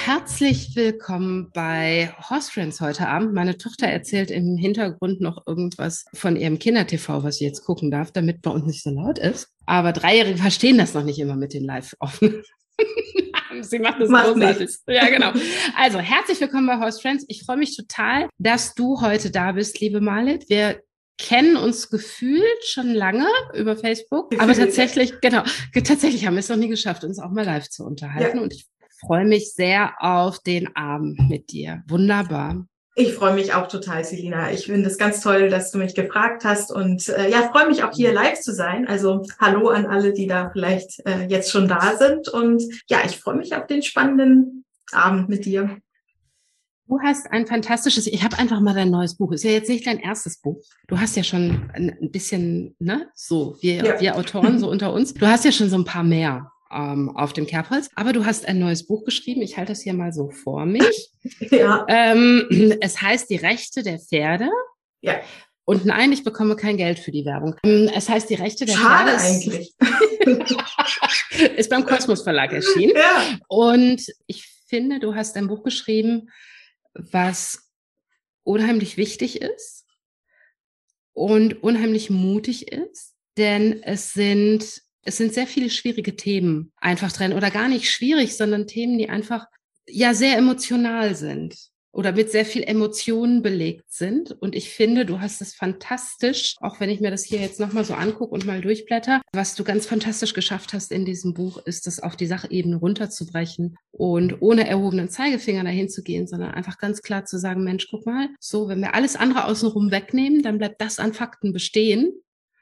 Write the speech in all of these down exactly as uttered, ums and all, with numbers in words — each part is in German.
Herzlich willkommen bei Horse Friends heute Abend. Meine Tochter erzählt im Hintergrund noch irgendwas von ihrem Kinder-T V, was sie jetzt gucken darf, damit bei uns nicht so laut ist. Aber Dreijährige verstehen das noch nicht immer mit den Live-Aufnahmen. Sie macht das Macht großartig. nichts. Ja, genau. Also, herzlich willkommen bei Horse Friends. Ich freue mich total, dass du heute da bist, liebe Malit. Wir kennen uns gefühlt schon lange über Facebook, aber tatsächlich, genau, tatsächlich haben wir es noch nie geschafft, uns auch mal live zu unterhalten. Ja. Und ich freue mich sehr auf den Abend mit dir. Wunderbar. Ich freue mich auch total, Selina. Ich finde es ganz toll, dass du mich gefragt hast und äh, ja, freue mich auch hier live zu sein. Also hallo an alle, die da vielleicht äh, jetzt schon da sind und ja, ich freue mich auf den spannenden Abend mit dir. Du hast ein fantastisches, ich habe einfach mal dein neues Buch. Ist ja jetzt nicht dein erstes Buch. Du hast ja schon ein bisschen, ne, so, wir, ja. wir Autoren so unter uns. Du hast ja schon so ein paar mehr ähm, auf dem Kerbholz, aber du hast ein neues Buch geschrieben. Ich halte das hier mal so vor mich. Ja. Ähm, es heißt Die Rechte der Pferde. Ja. Und nein, ich bekomme kein Geld für die Werbung. Es heißt Die Rechte der Schade Pferde. eigentlich. Ist beim Kosmos Verlag erschienen. Ja. Und ich finde, du hast ein Buch geschrieben, was unheimlich wichtig ist und unheimlich mutig ist, denn es sind, es sind sehr viele schwierige Themen einfach drin oder gar nicht schwierig, sondern Themen, die einfach ja sehr emotional sind oder mit sehr viel Emotionen belegt sind. Und ich finde, du hast es fantastisch, auch wenn ich mir das hier jetzt nochmal so angucke und mal durchblätter, was du ganz fantastisch geschafft hast in diesem Buch, ist es auf die Sachebene runterzubrechen und ohne erhobenen Zeigefinger dahin zu gehen, sondern einfach ganz klar zu sagen, Mensch, guck mal, so, wenn wir alles andere außenrum wegnehmen, dann bleibt das an Fakten bestehen.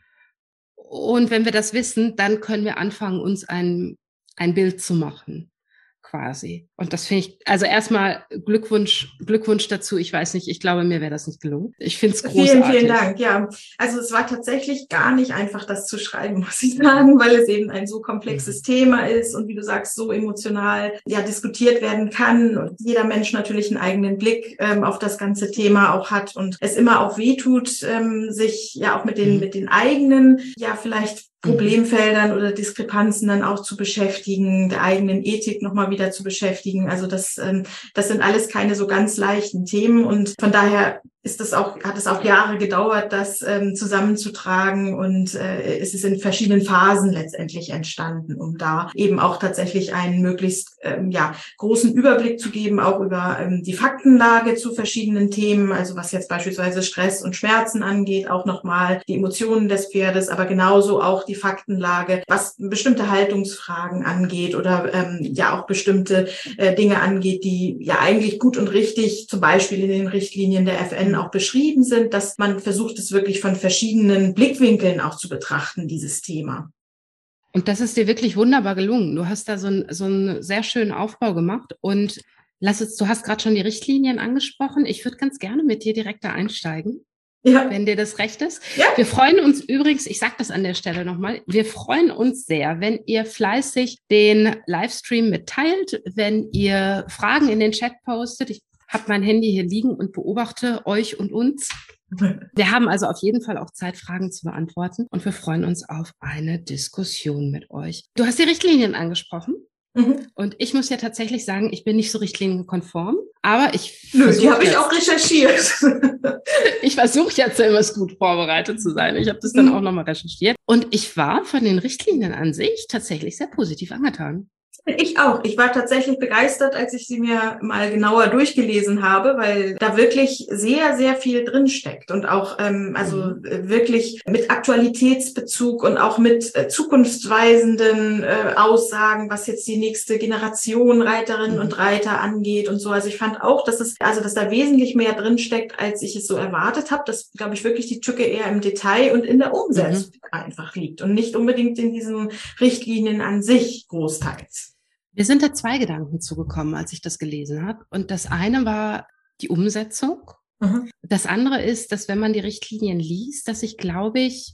Und wenn wir das wissen, dann können wir anfangen, uns ein, ein Bild zu machen. Quasi. Und das finde ich, also erstmal Glückwunsch, Glückwunsch dazu. Ich weiß nicht, ich glaube, mir wäre das nicht gelungen. Ich finde es großartig. Vielen, vielen Dank. Ja, also es war tatsächlich gar nicht einfach, das zu schreiben, muss ich sagen, weil es eben ein so komplexes mhm. Thema ist und wie du sagst, so emotional ja diskutiert werden kann und jeder Mensch natürlich einen eigenen Blick ähm, auf das ganze Thema auch hat und es immer auch wehtut, ähm, sich ja auch mit den, mhm. mit den eigenen, ja vielleicht Problemfeldern oder Diskrepanzen dann auch zu beschäftigen, der eigenen Ethik nochmal wieder zu beschäftigen. Also das, das sind alles keine so ganz leichten Themen und von daher ist es auch, hat es auch Jahre gedauert, das ähm, zusammenzutragen und äh, es ist in verschiedenen Phasen letztendlich entstanden, um da eben auch tatsächlich einen möglichst ähm, ja großen Überblick zu geben, auch über ähm, die Faktenlage zu verschiedenen Themen, also was jetzt beispielsweise Stress und Schmerzen angeht, auch nochmal die Emotionen des Pferdes, aber genauso auch die Faktenlage, was bestimmte Haltungsfragen angeht oder ähm, ja auch bestimmte äh, Dinge angeht, die ja eigentlich gut und richtig zum Beispiel in den Richtlinien der F N auch beschrieben sind, dass man versucht, es wirklich von verschiedenen Blickwinkeln auch zu betrachten, dieses Thema. Und das ist dir wirklich wunderbar gelungen. Du hast da so, ein, so einen sehr schönen Aufbau gemacht und lass uns, du hast gerade schon die Richtlinien angesprochen. Ich würde ganz gerne mit dir direkt da einsteigen. Ja. Wenn dir das recht ist. Ja. Wir freuen uns übrigens, ich sage das an der Stelle nochmal, wir freuen uns sehr, wenn ihr fleißig den Livestream mitteilt, wenn ihr Fragen in den Chat postet. Ich habe mein Handy hier liegen und beobachte euch und uns. Wir haben also auf jeden Fall auch Zeit, Fragen zu beantworten und wir freuen uns auf eine Diskussion mit euch. Du hast die Richtlinien angesprochen. Mhm. Und ich muss ja tatsächlich sagen, ich bin nicht so richtlinienkonform, aber ich Nö, die habe ich auch recherchiert. Ich versuche jetzt immer gut vorbereitet zu sein. Ich habe das dann mhm. auch nochmal recherchiert. Und ich war von den Richtlinien an sich tatsächlich sehr positiv angetan. Ich auch. Ich war tatsächlich begeistert, als ich sie mir mal genauer durchgelesen habe, weil da wirklich sehr, sehr viel drinsteckt und auch ähm, also mhm. wirklich mit Aktualitätsbezug und auch mit äh, zukunftsweisenden äh, Aussagen, was jetzt die nächste Generation Reiterinnen mhm. und Reiter angeht und so. Also ich fand auch, dass es also dass da wesentlich mehr drinsteckt, als ich es so erwartet habe. Das glaube ich wirklich die Tücke eher im Detail und in der Umsetzung mhm. einfach liegt und nicht unbedingt in diesen Richtlinien an sich großteils. Mir sind da zwei Gedanken zugekommen, als ich das gelesen habe. Und das eine war die Umsetzung. Mhm. Das andere ist, dass wenn man die Richtlinien liest, dass ich glaube ich,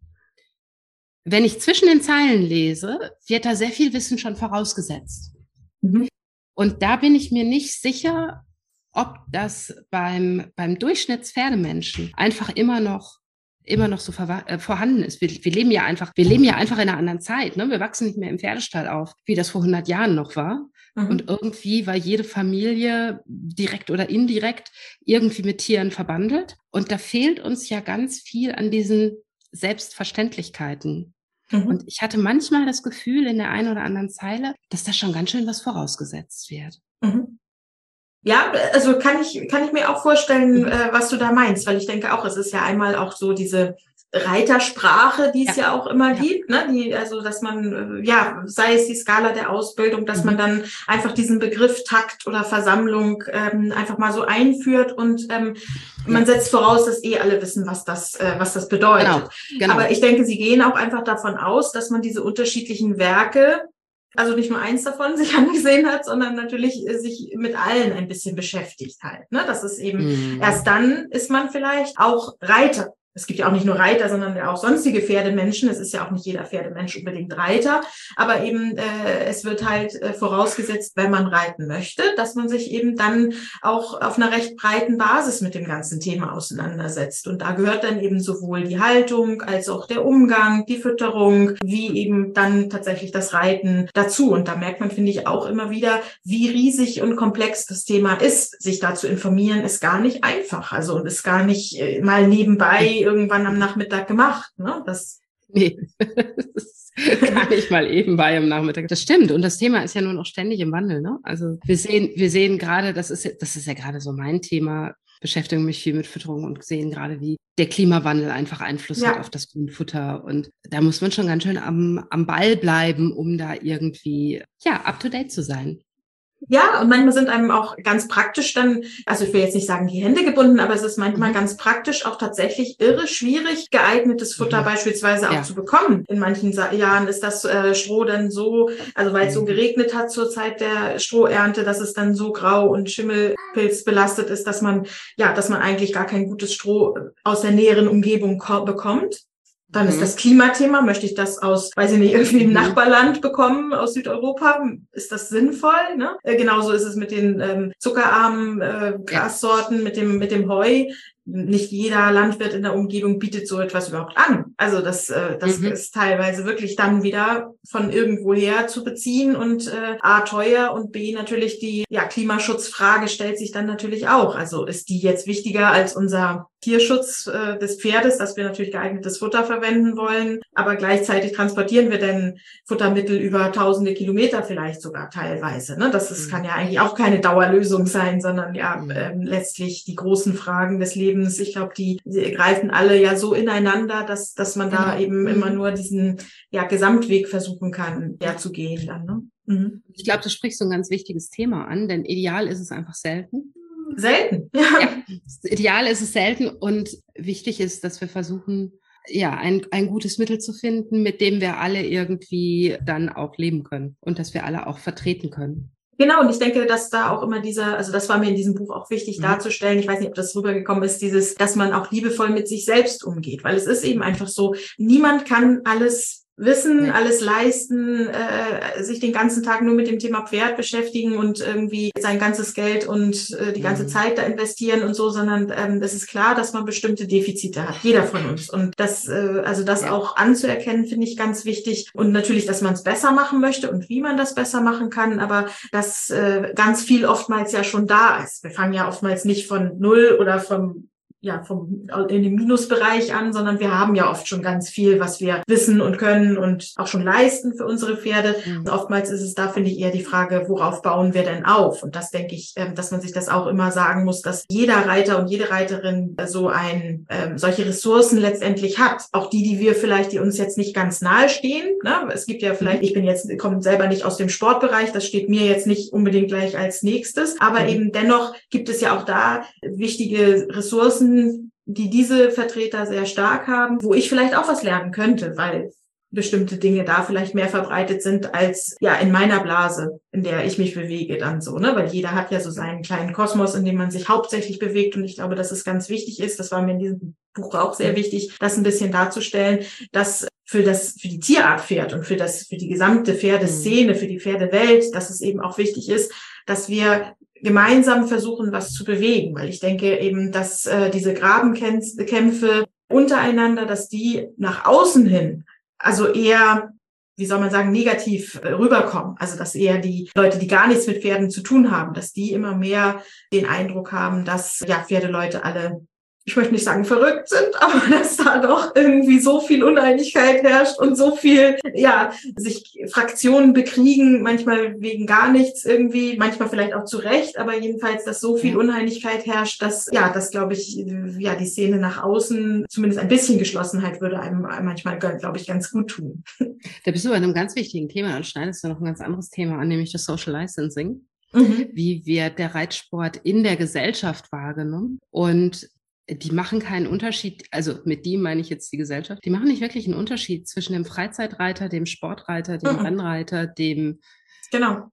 wenn ich zwischen den Zeilen lese, wird da sehr viel Wissen schon vorausgesetzt. Mhm. Und da bin ich mir nicht sicher, ob das beim, beim Durchschnittspferdemenschen einfach immer noch immer noch so äh, vorhanden ist. Wir, wir leben ja einfach, wir leben ja einfach in einer anderen Zeit. Ne? Wir wachsen nicht mehr im Pferdestall auf, wie das vor hundert Jahren noch war, Mhm. Und irgendwie war jede Familie direkt oder indirekt irgendwie mit Tieren verbandelt. Und da fehlt uns ja ganz viel an diesen Selbstverständlichkeiten. Mhm. Und ich hatte manchmal das Gefühl in der einen oder anderen Zeile, dass da schon ganz schön was vorausgesetzt wird. Mhm. Ja, also kann ich, kann ich mir auch vorstellen, Mhm. äh, was du da meinst, weil ich denke auch, es ist ja einmal auch so diese Reitersprache, die es Ja. ja auch immer Ja. gibt, ne? Die, also dass man, äh, ja, sei es die Skala der Ausbildung, dass Mhm. man dann einfach diesen Begriff Takt oder Versammlung ähm, einfach mal so einführt und ähm, man Ja. setzt voraus, dass eh alle wissen, was das, äh, was das bedeutet. Genau, genau. Aber ich denke, sie gehen auch einfach davon aus, dass man diese unterschiedlichen Werke, also nicht nur eins davon sich angesehen hat, sondern natürlich äh, sich mit allen ein bisschen beschäftigt halt. Ne? Das ist eben, Mhm. erst dann ist man vielleicht auch Reiter. Es gibt ja auch nicht nur Reiter, sondern ja auch sonstige Pferdemenschen. Es ist ja auch nicht jeder Pferdemensch unbedingt Reiter. Aber eben, äh, es wird halt äh, vorausgesetzt, wenn man reiten möchte, dass man sich eben dann auch auf einer recht breiten Basis mit dem ganzen Thema auseinandersetzt. Und da gehört dann eben sowohl die Haltung als auch der Umgang, die Fütterung, wie eben dann tatsächlich das Reiten dazu. Und da merkt man, finde ich, auch immer wieder, wie riesig und komplex das Thema ist. Sich da zu informieren, ist gar nicht einfach. Also und ist gar nicht äh, mal nebenbei irgendwann am Nachmittag gemacht. Ne? Das Nee, das ist gar nicht mal eben bei am Nachmittag. Das stimmt. Und das Thema ist ja nun auch ständig im Wandel. Ne? Also wir sehen, wir sehen gerade, das ist, das ist ja gerade so mein Thema, beschäftige mich viel mit Fütterung und sehen gerade, wie der Klimawandel einfach Einfluss ja. hat auf das Grünfutter. Und da muss man schon ganz schön am, am Ball bleiben, um da irgendwie, ja, up to date zu sein. Ja, und manchmal sind einem auch ganz praktisch dann, also ich will jetzt nicht sagen die Hände gebunden, aber es ist manchmal mhm. ganz praktisch auch tatsächlich irre schwierig, geeignetes Futter mhm. beispielsweise auch ja. zu bekommen. In manchen Jahren ist das äh, Stroh dann so, also weil es mhm. so geregnet hat zur Zeit der Strohernte, dass es dann so grau und Schimmelpilz belastet ist, dass man, ja, dass man eigentlich gar kein gutes Stroh aus der näheren Umgebung bekommt. Dann ist das Klimathema, möchte ich das aus, weiß ich nicht, irgendwie im Nachbarland bekommen, aus Südeuropa? Ist das sinnvoll? Ne? Äh, genauso ist es mit den ähm, zuckerarmen äh, Grassorten, mit dem mit dem Heu. Nicht jeder Landwirt in der Umgebung bietet so etwas überhaupt an. Also das, äh, das mhm. ist teilweise wirklich dann wieder von irgendwoher zu beziehen und äh, A, teuer und B, natürlich die ja, Klimaschutzfrage stellt sich dann natürlich auch. Also ist die jetzt wichtiger als unser Tierschutz äh, des Pferdes, dass wir natürlich geeignetes Futter verwenden wollen, aber gleichzeitig transportieren wir denn Futtermittel über tausende Kilometer vielleicht sogar teilweise. Ne? Das ist, mhm. kann ja eigentlich auch keine Dauerlösung sein, sondern ja mhm. ähm, letztlich die großen Fragen des Lebens. Ich glaube, die, die greifen alle ja so ineinander, dass dass man da eben mhm. immer nur diesen ja Gesamtweg versuchen kann, ja zu gehen dann. Ne? Mhm. Ich glaube, du sprichst so ein ganz wichtiges Thema an, denn ideal ist es einfach selten. Selten, ja. ja. Ideal ist es selten und wichtig ist, dass wir versuchen, ja, ein, ein gutes Mittel zu finden, mit dem wir alle irgendwie dann auch leben können und dass wir alle auch vertreten können. Genau, und ich denke, dass da auch immer dieser, also das war mir in diesem Buch auch wichtig mhm. darzustellen, ich weiß nicht, ob das rübergekommen ist, dieses, dass man auch liebevoll mit sich selbst umgeht, weil es ist eben einfach so, niemand kann alles wissen, alles leisten, äh, sich den ganzen Tag nur mit dem Thema Pferd beschäftigen und irgendwie sein ganzes Geld und äh, die ganze mhm. Zeit da investieren und so, sondern ähm, es ist klar, dass man bestimmte Defizite hat, jeder von uns. Und das, äh, also das ja. auch anzuerkennen, finde ich ganz wichtig. Und natürlich, dass man es besser machen möchte und wie man das besser machen kann, aber dass äh, ganz viel oftmals ja schon da ist. Wir fangen ja oftmals nicht von null oder vom ja, vom, in dem Minusbereich an, sondern wir haben ja oft schon ganz viel, was wir wissen und können und auch schon leisten für unsere Pferde. Mhm. Und oftmals ist es da, finde ich, eher die Frage, worauf bauen wir denn auf? Und das denke ich, dass man sich das auch immer sagen muss, dass jeder Reiter und jede Reiterin so ein, ähm, solche Ressourcen letztendlich hat. Auch die, die wir vielleicht, die uns jetzt nicht ganz nahe stehen. Ne? Es gibt ja vielleicht, ich bin jetzt, komme selber nicht aus dem Sportbereich, das steht mir jetzt nicht unbedingt gleich als nächstes, aber mhm. eben dennoch gibt es ja auch da wichtige Ressourcen, die diese Vertreter sehr stark haben, wo ich vielleicht auch was lernen könnte, weil bestimmte Dinge da vielleicht mehr verbreitet sind als ja in meiner Blase, in der ich mich bewege dann so, ne, weil jeder hat ja so seinen kleinen Kosmos, in dem man sich hauptsächlich bewegt und ich glaube, dass es ganz wichtig ist, das war mir in diesem Buch auch sehr wichtig, das ein bisschen darzustellen, dass für das, für die Tierart Pferd und für das, für die gesamte Pferdeszene, für die Pferdewelt, dass es eben auch wichtig ist, dass wir gemeinsam versuchen, was zu bewegen, weil ich denke eben, dass äh, diese Grabenkämpfe untereinander, dass die nach außen hin, also eher wie soll man sagen, negativ äh, rüberkommen. Also dass eher die Leute, die gar nichts mit Pferden zu tun haben, dass die immer mehr den Eindruck haben, dass ja Pferdeleute alle, ich möchte nicht sagen verrückt sind, aber dass da doch irgendwie so viel Uneinigkeit herrscht und so viel, ja, sich Fraktionen bekriegen, manchmal wegen gar nichts irgendwie, manchmal vielleicht auch zu Recht, aber jedenfalls, dass so viel Ja. Uneinigkeit herrscht, dass, ja, das glaube ich, ja, die Szene nach außen, zumindest ein bisschen Geschlossenheit würde einem manchmal, glaube ich, ganz gut tun. Da bist du bei einem ganz wichtigen Thema, dann schneidest du noch ein ganz anderes Thema an, nämlich das Social Licensing. Mhm. Wie wird der Reitsport in der Gesellschaft wahrgenommen? Und die machen keinen Unterschied, also mit die meine ich jetzt die Gesellschaft, die machen nicht wirklich einen Unterschied zwischen dem Freizeitreiter, dem Sportreiter, dem Mhm. Rennreiter, dem Genau.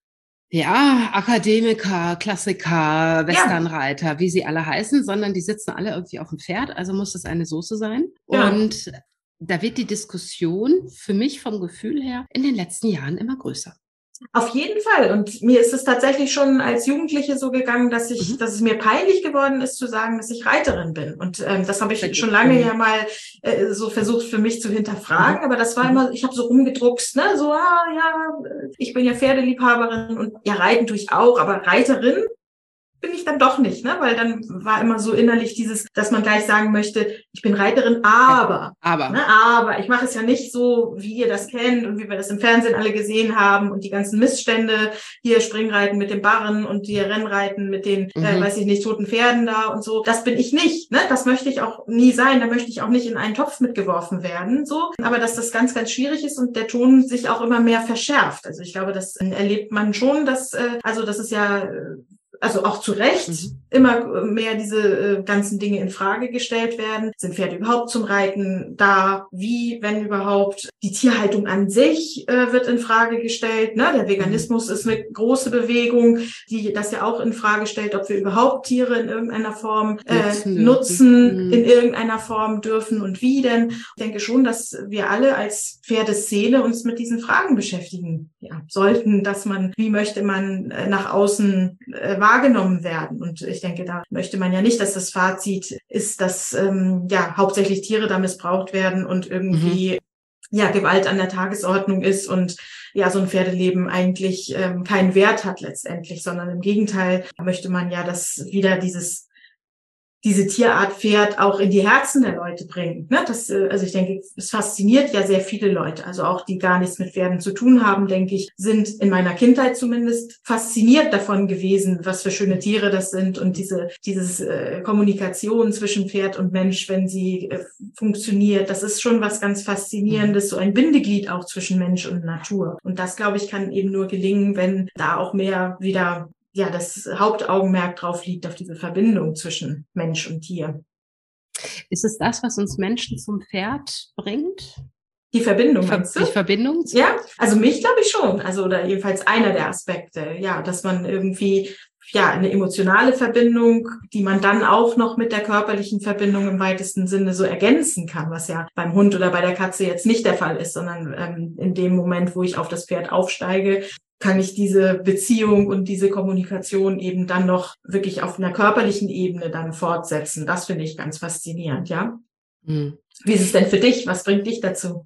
ja, Akademiker, Klassiker, Westernreiter, ja, wie sie alle heißen, sondern die sitzen alle irgendwie auf dem Pferd, also muss es eine Soße sein. Ja. Und da wird die Diskussion für mich vom Gefühl her in den letzten Jahren immer größer. Auf jeden Fall. Und mir ist es tatsächlich schon als Jugendliche so gegangen, dass ich, Mhm. dass es mir peinlich geworden ist, zu sagen, dass ich Reiterin bin. Und ähm, das habe ich Sehr gut. schon lange Mhm. ja mal äh, so versucht für mich zu hinterfragen. Mhm. Aber das war Mhm. immer, ich habe so rumgedruckst, ne, so, ah ja, ich bin ja Pferdeliebhaberin und ja, reiten tue ich auch, aber Reiterin bin ich dann doch nicht, ne? Weil dann war immer so innerlich dieses, dass man gleich sagen möchte, ich bin Reiterin, aber, aber, ne, aber ich mache es ja nicht so, wie ihr das kennt und wie wir das im Fernsehen alle gesehen haben und die ganzen Missstände, hier Springreiten mit dem Barren und hier Rennreiten mit den, mhm. äh, weiß ich nicht, toten Pferden da und so. Das bin ich nicht, ne? Das möchte ich auch nie sein, da möchte ich auch nicht in einen Topf mitgeworfen werden, so. Aber dass das ganz, ganz schwierig ist und der Ton sich auch immer mehr verschärft. Also ich glaube, das erlebt man schon, dass, äh, also das ist ja, äh, also auch zu Recht, mhm. immer mehr diese äh, ganzen Dinge in Frage gestellt werden. Sind Pferde überhaupt zum Reiten da? Wie, wenn überhaupt? Die Tierhaltung an sich äh, wird in Frage gestellt. Ne? Der Veganismus mhm. ist eine große Bewegung, die das ja auch in Frage stellt, ob wir überhaupt Tiere in irgendeiner Form äh, nutzen, nutzen mhm. in irgendeiner Form dürfen und wie denn. Ich denke schon, dass wir alle als Pferdeszene uns mit diesen Fragen beschäftigen ja, sollten, dass man, wie möchte man äh, nach außen äh, wahrgenommen werden. Und ich denke, da möchte man ja nicht, dass das Fazit ist, dass ähm, ja hauptsächlich Tiere da missbraucht werden und irgendwie mhm. ja Gewalt an der Tagesordnung ist und ja so ein Pferdeleben eigentlich ähm, keinen Wert hat letztendlich, sondern im Gegenteil möchte man ja, dass wieder dieses diese Tierart Pferd auch in die Herzen der Leute bringt. Ne? Das, also ich denke, es fasziniert ja sehr viele Leute. Also auch die gar nichts mit Pferden zu tun haben, denke ich, sind in meiner Kindheit zumindest fasziniert davon gewesen, was für schöne Tiere das sind und diese dieses äh, Kommunikation zwischen Pferd und Mensch, wenn sie äh, funktioniert. Das ist schon was ganz Faszinierendes, so ein Bindeglied auch zwischen Mensch und Natur. Und das, glaube ich, kann eben nur gelingen, wenn da auch mehr wieder ja, das Hauptaugenmerk drauf liegt, auf diese Verbindung zwischen Mensch und Tier. Ist es das, was uns Menschen zum Pferd bringt? Die Verbindung, Ver- meinst du? Die Verbindung? Ja, also mich glaube ich schon. Also oder jedenfalls einer der Aspekte. Ja, dass man irgendwie ja eine emotionale Verbindung, die man dann auch noch mit der körperlichen Verbindung im weitesten Sinne so ergänzen kann, was ja beim Hund oder bei der Katze jetzt nicht der Fall ist, sondern ähm, in dem Moment, wo ich auf das Pferd aufsteige, kann ich diese Beziehung und diese Kommunikation eben dann noch wirklich auf einer körperlichen Ebene dann fortsetzen. Das finde ich ganz faszinierend, ja. Mhm. Wie ist es denn für dich? Was bringt dich dazu?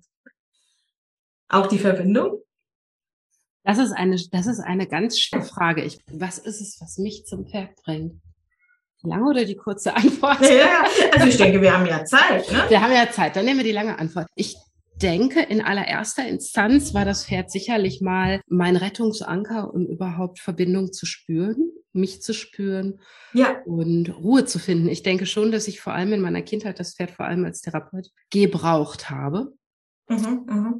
Auch die Verbindung? Das ist eine, das ist eine ganz schwere Frage. Ich, was ist es, was mich zum Pferd bringt? Die lange oder die kurze Antwort? Ja, also ich denke, wir haben ja Zeit, ne? Wir haben ja Zeit. Dann nehmen wir die lange Antwort. Ich denke, in allererster Instanz war das Pferd sicherlich mal mein Rettungsanker, um überhaupt Verbindung zu spüren, mich zu spüren, ja, und Ruhe zu finden. Ich denke schon, dass ich vor allem in meiner Kindheit das Pferd vor allem als Therapeut gebraucht habe. Mhm, mh.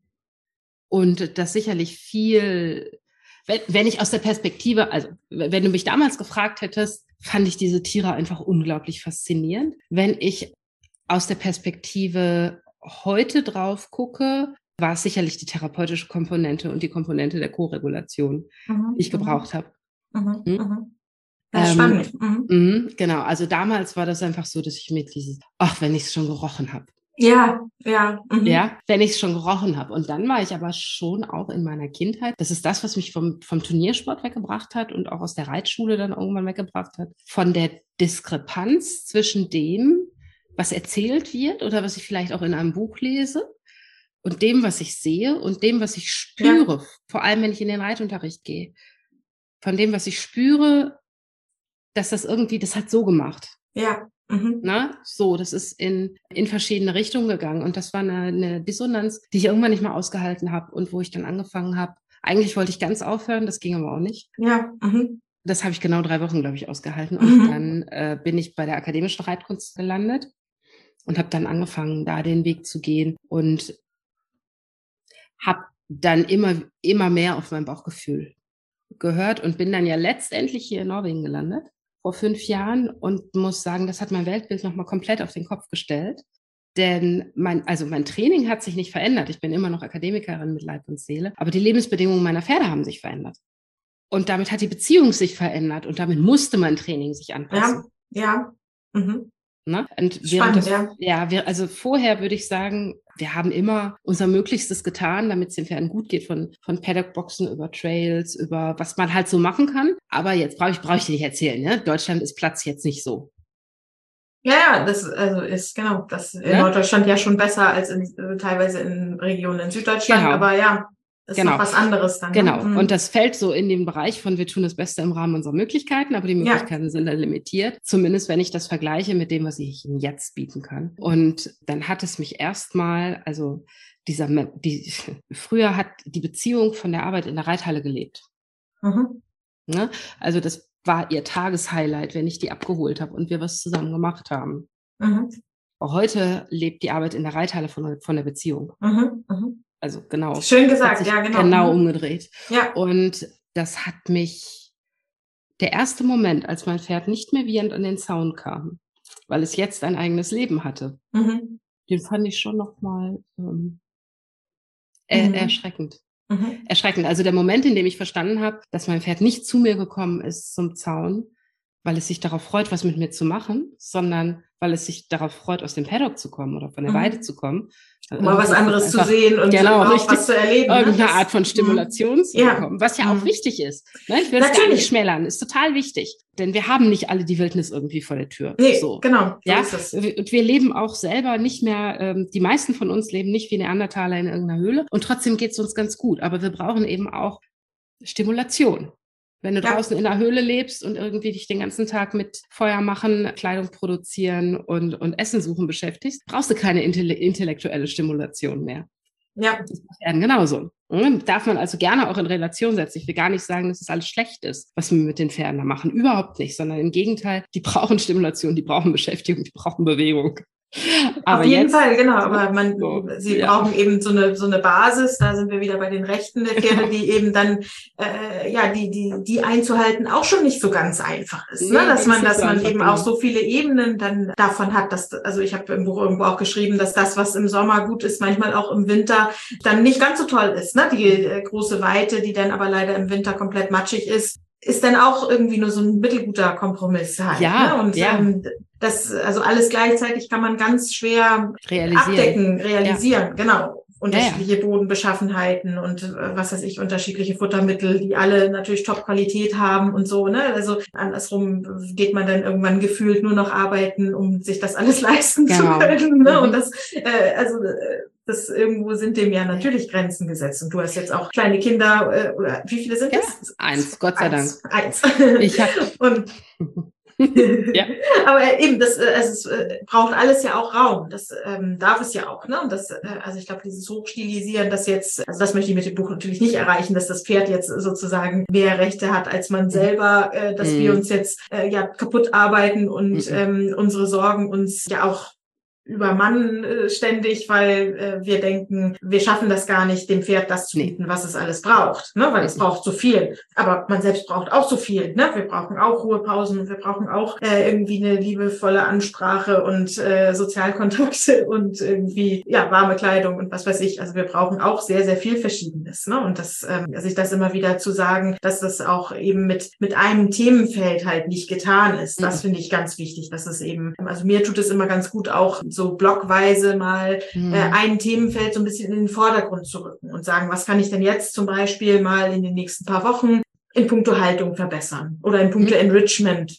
Und das sicherlich viel, wenn, wenn ich aus der Perspektive, also wenn du mich damals gefragt hättest, fand ich diese Tiere einfach unglaublich faszinierend. Wenn ich aus der Perspektive heute drauf gucke, war es sicherlich die therapeutische Komponente und die Komponente der Co-Regulation, mhm, die ich gebraucht mhm. habe. Mhm, hm? mhm. Ja, ähm, spannend. Mhm. Mh, genau, also damals war das einfach so, dass ich mir dieses, ach, wenn ich es schon gerochen habe. Ja, ja. Mhm. Ja, wenn ich es schon gerochen habe. Und dann war ich aber schon auch in meiner Kindheit, das ist das, was mich vom, vom Turniersport weggebracht hat und auch aus der Reitschule dann irgendwann weggebracht hat, von der Diskrepanz zwischen dem, was erzählt wird oder was ich vielleicht auch in einem Buch lese und dem, was ich sehe und dem, was ich spüre, ja. vor allem wenn ich in den Reitunterricht gehe, von dem, was ich spüre, dass das irgendwie, das hat so gemacht. Ja. Mhm. Na, so, das ist in, in verschiedene Richtungen gegangen und das war eine, eine Dissonanz, die ich irgendwann nicht mehr ausgehalten habe und wo ich dann angefangen habe, eigentlich wollte ich ganz aufhören, das ging aber auch nicht. Ja. Mhm. Das habe ich genau drei Wochen, glaube ich, ausgehalten und Mhm. dann äh, bin ich bei der akademischen Reitkunst gelandet und habe dann angefangen, da den Weg zu gehen und habe dann immer, immer mehr auf mein Bauchgefühl gehört und bin dann ja letztendlich hier in Norwegen gelandet, vor fünf Jahren und muss sagen, das hat mein Weltbild nochmal komplett auf den Kopf gestellt. Denn mein, also mein Training hat sich nicht verändert. Ich bin immer noch Akademikerin mit Leib und Seele, aber die Lebensbedingungen meiner Pferde haben sich verändert. Und damit hat die Beziehung sich verändert und damit musste mein Training sich anpassen. Ja, ja. Mhm. Ne? Und Spannend, das, ja. ja wir, also vorher würde ich sagen, wir haben immer unser Möglichstes getan, damit es den Pferden gut geht, von, von Paddock-Boxen über Trails, über was man halt so machen kann. Aber jetzt brauche ich, brauche ich dir nicht erzählen, ne? Deutschland ist Platz jetzt nicht so. Ja, ja, das also ist genau, das in ne? Norddeutschland ja schon besser als in, teilweise in Regionen in Süddeutschland, Genau. aber ja, ist genau. noch was anderes dann. Genau, ne? Und das fällt so in den Bereich von, wir tun das Beste im Rahmen unserer Möglichkeiten, aber die Möglichkeiten ja. sind dann limitiert, zumindest wenn ich das vergleiche mit dem, was ich Ihnen jetzt bieten kann. Und dann hat es mich erstmal, also dieser, die, früher hat die Beziehung von der Arbeit in der Reithalle gelebt. Mhm. Ne? Also das war ihr Tageshighlight, wenn ich die abgeholt habe und wir was zusammen gemacht haben. Mhm. Heute lebt die Arbeit in der Reithalle von, von der Beziehung. Mhm. Mhm. Also genau. Schön gesagt, ja, genau. Genau umgedreht. Ja. Und das hat mich, der erste Moment, als mein Pferd nicht mehr wiehernd an den Zaun kam, weil es jetzt ein eigenes Leben hatte, mhm. den fand ich schon nochmal ähm, er, mhm. erschreckend. Mhm. Erschreckend. Also der Moment, in dem ich verstanden habe, dass mein Pferd nicht zu mir gekommen ist zum Zaun, weil es sich darauf freut, was mit mir zu machen, sondern weil es sich darauf freut, aus dem Paddock zu kommen oder von der mhm. Weide zu kommen. Um mal was anderes einfach, zu sehen und genau, auch richtig, was zu erleben. Irgendeine ne? Art von Stimulation zu ja. bekommen, was ja mhm. auch wichtig ist. Ne? Ich will es gar nicht schmälern, ist total wichtig. Denn wir haben nicht alle die Wildnis irgendwie vor der Tür. Nee, so. genau, so ja? ist es. Und wir leben auch selber nicht mehr, ähm, die meisten von uns leben nicht wie Neandertaler in irgendeiner Höhle und trotzdem geht es uns ganz gut. Aber wir brauchen eben auch Stimulation. Wenn du ja. draußen in der Höhle lebst und irgendwie dich den ganzen Tag mit Feuer machen, Kleidung produzieren und, und Essen suchen beschäftigst, brauchst du keine intellektuelle Stimulation mehr. Ja. Das macht Pferden genauso. Mhm. Darf man also gerne auch in Relation setzen. Ich will gar nicht sagen, dass es alles schlecht ist, was wir mit den Pferden da machen. Überhaupt nicht, sondern im Gegenteil, die brauchen Stimulation, die brauchen Beschäftigung, die brauchen Bewegung. Aber auf jeden jetzt, Fall, genau. Aber man, so, sie ja. brauchen eben so eine so eine Basis. Da sind wir wieder bei den Rechten der Pferde, die eben dann äh, ja die die die einzuhalten auch schon nicht so ganz einfach ist. Nee, ne? Dass man dass man eben auch so viele Ebenen dann davon hat. Dass also ich habe im Buch irgendwo auch geschrieben, dass das, was im Sommer gut ist, manchmal auch im Winter dann nicht ganz so toll ist. Ne? Die äh, große Weite, die dann aber leider im Winter komplett matschig ist, ist dann auch irgendwie nur so ein mittelguter Kompromiss halt. Ja, ne? Und ja. ähm, das, also alles gleichzeitig kann man ganz schwer realisieren. abdecken, realisieren, ja. genau. Unterschiedliche ja, ja. Bodenbeschaffenheiten und äh, was weiß ich, unterschiedliche Futtermittel, die alle natürlich Top-Qualität haben und so, ne? Also andersrum geht man dann irgendwann gefühlt nur noch arbeiten, um sich das alles leisten genau. zu können. Ne? Mhm. Und das, äh, also das irgendwo sind dem ja natürlich Grenzen gesetzt. Und du hast jetzt auch kleine Kinder, äh, oder wie viele sind ja, es? Eins, Gott sei eins, Dank. Eins. Ich hab und ja. Aber eben, das, also es äh, braucht alles ja auch Raum. Das ähm, darf es ja auch, ne? Und das, äh, also ich glaube, dieses Hochstilisieren, das jetzt, also das möchte ich mit dem Buch natürlich nicht erreichen, dass das Pferd jetzt sozusagen mehr Rechte hat als man selber, äh, dass mhm. wir uns jetzt äh, ja kaputt arbeiten und mhm. ähm, unsere Sorgen uns ja auch übermannen äh, ständig, weil äh, wir denken, wir schaffen das gar nicht, dem Pferd das zu bieten, nee. was es alles braucht, ne? Weil es braucht so viel. Aber man selbst braucht auch so viel, ne? Wir brauchen auch Ruhepausen und wir brauchen auch äh, irgendwie eine liebevolle Ansprache und äh, Sozialkontakte und irgendwie ja warme Kleidung und was weiß ich. Also wir brauchen auch sehr, sehr viel Verschiedenes, ne? Und das, ähm, sich das immer wieder zu sagen, dass das auch eben mit mit einem Themenfeld halt nicht getan ist. Das mhm. finde ich ganz wichtig, dass es eben, also mir tut es immer ganz gut auch so blockweise mal mhm. äh, ein Themenfeld so ein bisschen in den Vordergrund zu rücken und sagen, was kann ich denn jetzt zum Beispiel mal in den nächsten paar Wochen in puncto Haltung verbessern oder in puncto mhm. Enrichment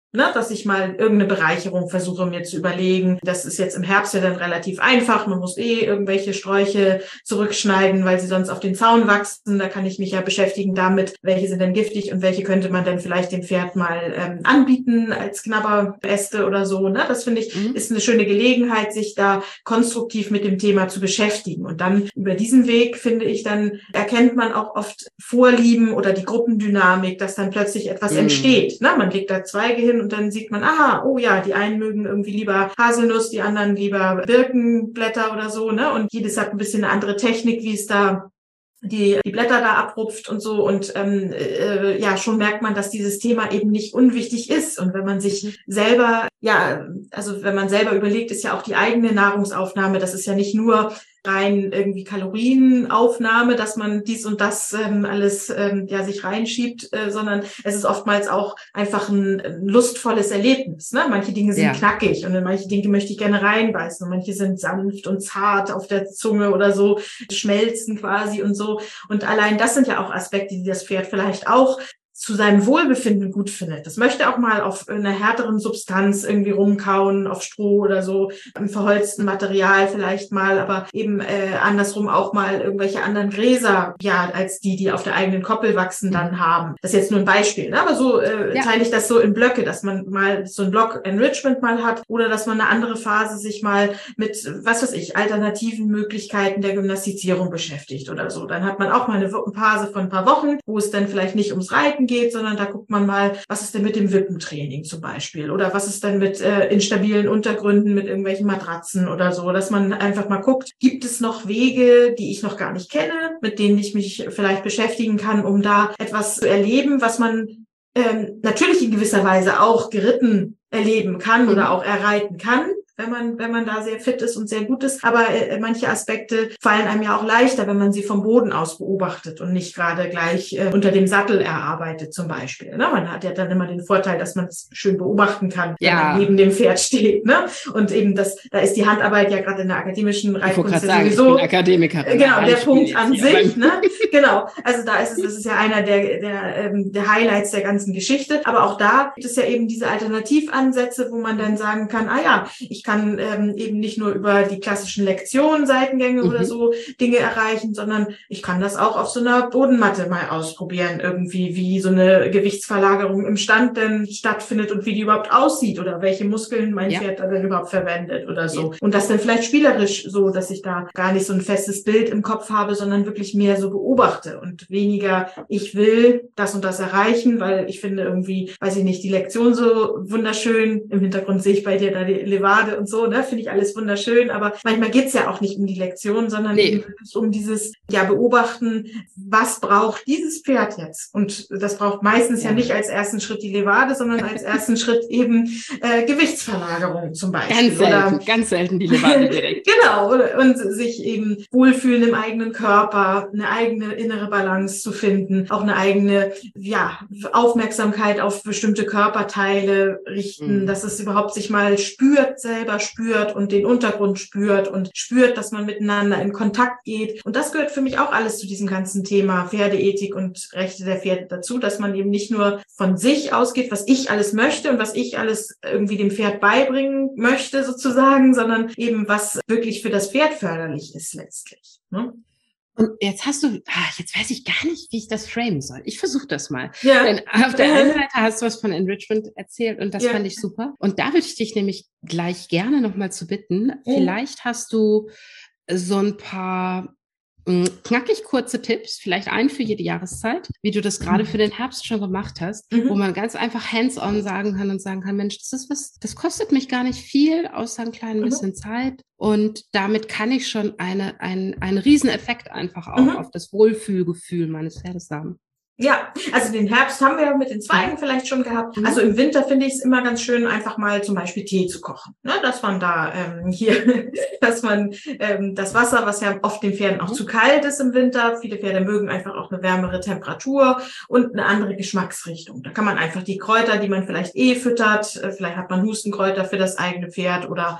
Ne, dass ich mal irgendeine Bereicherung versuche mir zu überlegen. Das ist jetzt im Herbst ja dann relativ einfach. Man muss eh irgendwelche Sträuche zurückschneiden, weil sie sonst auf den Zaun wachsen. Da kann ich mich ja beschäftigen damit, welche sind denn giftig und welche könnte man dann vielleicht dem Pferd mal ähm, anbieten als Knabberäste oder so. Ne? Das finde ich, mhm. ist eine schöne Gelegenheit, sich da konstruktiv mit dem Thema zu beschäftigen. Und dann über diesen Weg, finde ich, dann erkennt man auch oft Vorlieben oder die Gruppendynamik, dass dann plötzlich etwas mhm. entsteht. Ne? Man legt da Zweige hin und dann sieht man, aha, oh ja, die einen mögen irgendwie lieber Haselnuss, die anderen lieber Birkenblätter oder so, ne? Und jedes hat ein bisschen eine andere Technik, wie es da die die Blätter da abrupft und so. Und ähm, äh, ja, schon merkt man, dass dieses Thema eben nicht unwichtig ist. Und wenn man sich selber, ja, also wenn man selber überlegt, ist ja auch die eigene Nahrungsaufnahme, das ist ja nicht nur rein irgendwie Kalorienaufnahme, dass man dies und das ähm, alles ähm, ja sich reinschiebt, äh, sondern es ist oftmals auch einfach ein, ein lustvolles Erlebnis. Ne? Manche Dinge sind ja. knackig und in manche Dinge möchte ich gerne reinbeißen und manche sind sanft und zart auf der Zunge oder so, schmelzen quasi und so. Und allein das sind ja auch Aspekte, die das Pferd vielleicht auch zu seinem Wohlbefinden gut findet. Das möchte auch mal auf einer härteren Substanz irgendwie rumkauen, auf Stroh oder so, im verholzten Material vielleicht mal, aber eben äh, andersrum auch mal irgendwelche anderen Gräser, ja, als die, die auf der eigenen Koppel wachsen, dann haben. Das ist jetzt nur ein Beispiel, ne? Aber so äh, ja. teile ich das so in Blöcke, dass man mal so ein Block Enrichment mal hat oder dass man eine andere Phase sich mal mit, was weiß ich, alternativen Möglichkeiten der Gymnastizierung beschäftigt oder so. Dann hat man auch mal eine Phase von ein paar Wochen, wo es dann vielleicht nicht ums Reiten geht, sondern da guckt man mal, was ist denn mit dem Wippentraining zum Beispiel oder was ist denn mit äh, instabilen Untergründen, mit irgendwelchen Matratzen oder so, dass man einfach mal guckt, gibt es noch Wege, die ich noch gar nicht kenne, mit denen ich mich vielleicht beschäftigen kann, um da etwas zu erleben, was man ähm, natürlich in gewisser Weise auch geritten erleben kann mhm. oder auch erreiten kann, wenn man wenn man da sehr fit ist und sehr gut ist. Aber äh, manche Aspekte fallen einem ja auch leichter, wenn man sie vom Boden aus beobachtet und nicht gerade gleich äh, unter dem Sattel erarbeitet zum Beispiel. Ne? Man hat ja dann immer den Vorteil, dass man es schön beobachten kann, wenn ja. man neben dem Pferd steht. Ne? Und eben das, da ist die Handarbeit ja gerade in der akademischen Reitkunst ja sowieso. Ich bin Akademikerin. Genau, der Punkt an sich. Ne? Genau, also da ist es, das ist ja einer der, der, ähm, der Highlights der ganzen Geschichte. Aber auch da gibt es ja eben diese Alternativansätze, wo man dann sagen kann, ah ja, ich kann kann ähm, eben nicht nur über die klassischen Lektionen, Seitengänge mhm. oder so Dinge erreichen, sondern ich kann das auch auf so einer Bodenmatte mal ausprobieren, irgendwie, wie so eine Gewichtsverlagerung im Stand denn stattfindet und wie die überhaupt aussieht oder welche Muskeln mein ja. Pferd da denn überhaupt verwendet oder so. Ja. Und das dann vielleicht spielerisch so, dass ich da gar nicht so ein festes Bild im Kopf habe, sondern wirklich mehr so beobachte und weniger, ich will das und das erreichen, weil ich finde irgendwie, weiß ich nicht, die Lektion so wunderschön. Im Hintergrund sehe ich bei dir da die Levade und so, ne, finde ich alles wunderschön, aber manchmal geht's ja auch nicht um die Lektion, sondern nee. eben um dieses, ja, beobachten, was braucht dieses Pferd jetzt? Und das braucht meistens ja, ja nicht als ersten Schritt die Levade, sondern als ersten Schritt eben äh, Gewichtsverlagerung zum Beispiel. Ganz selten, oder, ganz selten die Levade direkt. Genau, und sich eben wohlfühlen im eigenen Körper, eine eigene innere Balance zu finden, auch eine eigene, ja, Aufmerksamkeit auf bestimmte Körperteile richten, mhm. dass es überhaupt sich mal spürt selber, spürt und den Untergrund spürt und spürt, dass man miteinander in Kontakt geht. Und das gehört für mich auch alles zu diesem ganzen Thema Pferdeethik und Rechte der Pferde dazu, dass man eben nicht nur von sich ausgeht, was ich alles möchte und was ich alles irgendwie dem Pferd beibringen möchte sozusagen, sondern eben was wirklich für das Pferd förderlich ist letztlich. Ne? Und jetzt hast du, ach, jetzt weiß ich gar nicht, wie ich das framen soll. Ich versuche das mal. Ja. Denn auf der einen Seite hast du was von Enrichment erzählt und das ja. fand ich super. Und da würde ich dich nämlich gleich gerne nochmal zu bitten. Mhm. Vielleicht hast du so ein paar mh, knackig kurze Tipps, vielleicht einen für jede Jahreszeit, wie du das gerade für den Herbst schon gemacht hast, mhm. wo man ganz einfach hands-on sagen kann und sagen kann, Mensch, das ist was, das kostet mich gar nicht viel, außer ein klein bisschen mhm. Zeit. Und damit kann ich schon eine, ein, einen Rieseneffekt einfach auch mhm. auf das Wohlfühlgefühl meines Pferdes haben. Ja, also den Herbst haben wir ja mit den Zweigen vielleicht schon gehabt. Mhm. Also im Winter finde ich es immer ganz schön, einfach mal zum Beispiel Tee zu kochen. Ne, dass man da ähm, hier, dass man ähm, das Wasser, was ja oft den Pferden auch mhm. zu kalt ist im Winter, viele Pferde mögen einfach auch eine wärmere Temperatur und eine andere Geschmacksrichtung. Da kann man einfach die Kräuter, die man vielleicht eh füttert, äh, vielleicht hat man Hustenkräuter für das eigene Pferd oder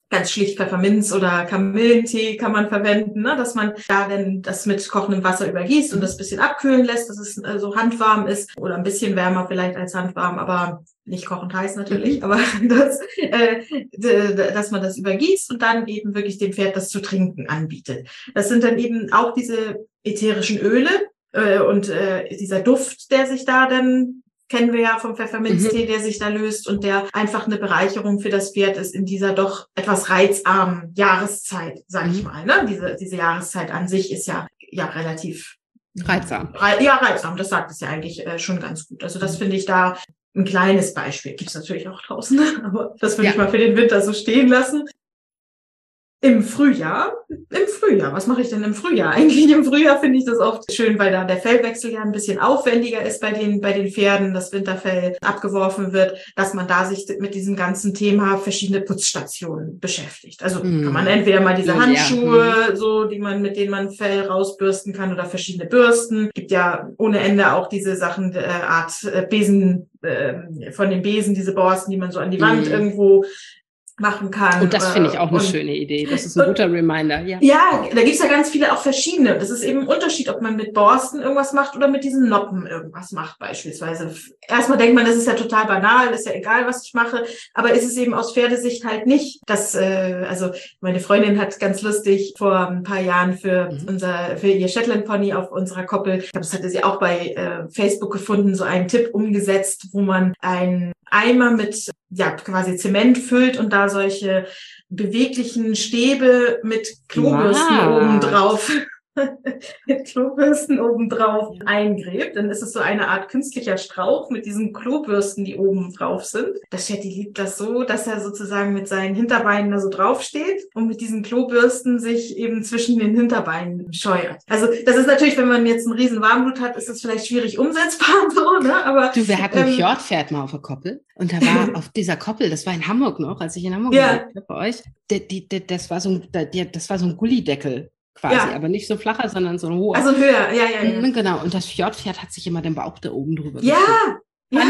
ganz schlicht Pfefferminz oder Kamillentee kann man verwenden, ne? Dass man da dann das mit kochendem Wasser übergießt und das ein bisschen abkühlen lässt, dass es äh, so handwarm ist oder ein bisschen wärmer vielleicht als handwarm, aber nicht kochend heiß natürlich, mhm. aber das, äh, dass man das übergießt und dann eben wirklich dem Pferd das zu trinken anbietet. Das sind dann eben auch diese ätherischen Öle äh, und äh, dieser Duft, der sich da dann kennen wir ja vom Pfefferminztee, mhm. der sich da löst und der einfach eine Bereicherung für das Pferd ist in dieser doch etwas reizarmen Jahreszeit, sag mhm. ich mal. Ne? Diese, diese Jahreszeit an sich ist ja, ja relativ reizarm. Re- ja, reizarm, das sagt es ja eigentlich äh, schon ganz gut. Also das finde ich da ein kleines Beispiel. Gibt es natürlich auch draußen, aber das würde ja. ich mal für den Winter so stehen lassen. Im Frühjahr, im Frühjahr, was mache ich denn im Frühjahr? Eigentlich im Frühjahr finde ich das oft schön, weil da der Fellwechsel ja ein bisschen aufwendiger ist bei den, bei den Pferden, das Winterfell abgeworfen wird, dass man da sich mit diesem ganzen Thema verschiedene Putzstationen beschäftigt. Also mm. kann man entweder mal diese Handschuhe, ja. so, die man, mit denen man Fell rausbürsten kann oder verschiedene Bürsten. Gibt ja ohne Ende auch diese Sachen, äh, Art äh, Besen, äh, von den Besen, diese Borsten, die man so an die Wand mm. irgendwo machen kann. Und das finde ich auch eine und, schöne Idee. Das ist ein und, guter Reminder. Ja, ja, da gibt's ja ganz viele, auch verschiedene. Das ist eben ein Unterschied, ob man mit Borsten irgendwas macht oder mit diesen Noppen irgendwas macht beispielsweise. Erstmal denkt man, das ist ja total banal, ist ja egal, was ich mache. Aber ist es eben aus Pferdesicht halt nicht. Das, äh, also meine Freundin hat ganz lustig vor ein paar Jahren für mhm. unser, für ihr Shetland Pony auf unserer Koppel, ich glaube, das hatte sie auch bei äh, Facebook gefunden, so einen Tipp umgesetzt, wo man ein Eimer mit, ja, quasi Zement füllt und da solche beweglichen Stäbe mit Klobürsten wow. oben drauf, mit Klobürsten oben drauf eingräbt. Dann ist es so eine Art künstlicher Strauch mit diesen Klobürsten, die oben drauf sind. Der Shetty liebt das so, dass er sozusagen mit seinen Hinterbeinen da so drauf steht und mit diesen Klobürsten sich eben zwischen den Hinterbeinen scheuert. Also das ist natürlich, wenn man jetzt einen riesen Warmblut hat, ist das vielleicht schwierig umsetzbar, so, ne? Aber du, wir hatten ein ähm, Fjordpferd mal auf der Koppel und da war auf dieser Koppel, das war in Hamburg noch, als ich in Hamburg ja. war bei euch, die, die, die, das war so ein, die, das war so ein Gullideckel. Quasi, ja. aber nicht so flacher, sondern so ein hoher. Also höher, ja, ja, ja. Genau, und das Fjordpferd hat sich immer den Bauch da oben drüber Ja, ja.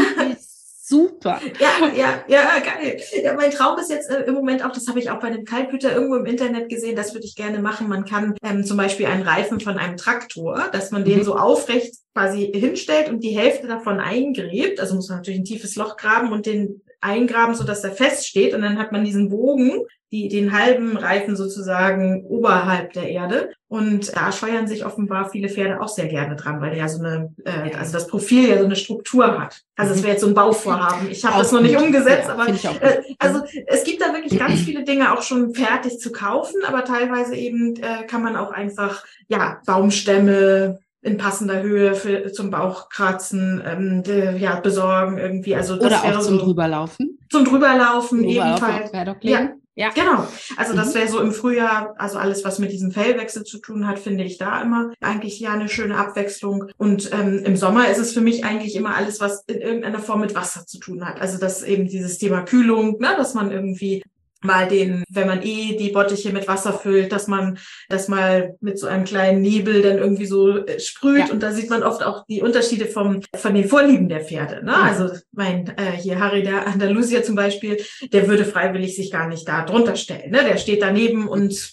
Super. Ja, ja, ja, geil. Ja, mein Traum ist jetzt äh, im Moment auch, das habe ich auch bei einem Kalthüter irgendwo im Internet gesehen, das würde ich gerne machen. Man kann ähm, zum Beispiel einen Reifen von einem Traktor, dass man mhm. den so aufrecht quasi hinstellt und die Hälfte davon eingräbt. Also muss man natürlich ein tiefes Loch graben und den eingraben, sodass er feststeht. Und dann hat man diesen Bogen, die, den halben Reifen sozusagen oberhalb der Erde. Und da scheuern sich offenbar viele Pferde auch sehr gerne dran, weil der ja so eine, äh, also das Profil ja so eine Struktur hat. Also es wäre jetzt so ein Bauvorhaben. Ich habe das noch nicht umgesetzt, ja, aber äh, also es gibt da wirklich ganz viele Dinge auch schon fertig zu kaufen, aber teilweise eben äh, kann man auch einfach, ja, Baumstämme in passender Höhe für, zum Bauchkratzen, ähm, de, ja, besorgen irgendwie. Also das Oder wäre auch zum so, Drüberlaufen. Zum Drüberlaufen, Drüberlaufen ebenfalls. Ja. Ja, genau. Also das wäre so im Frühjahr, also alles, was mit diesem Fellwechsel zu tun hat, finde ich da immer eigentlich ja eine schöne Abwechslung. Und ähm, im Sommer ist es für mich eigentlich immer alles, was in irgendeiner Form mit Wasser zu tun hat. Also das eben dieses Thema Kühlung, ne, dass man irgendwie mal den, wenn man eh die Bottiche mit Wasser füllt, dass man das mal mit so einem kleinen Nebel dann irgendwie so äh, sprüht. Ja. Und da sieht man oft auch die Unterschiede vom von den Vorlieben der Pferde. Ne? Ja. Also mein äh, hier Harry der Andalusier zum Beispiel, der würde freiwillig sich gar nicht da drunter stellen. Ne? Der steht daneben und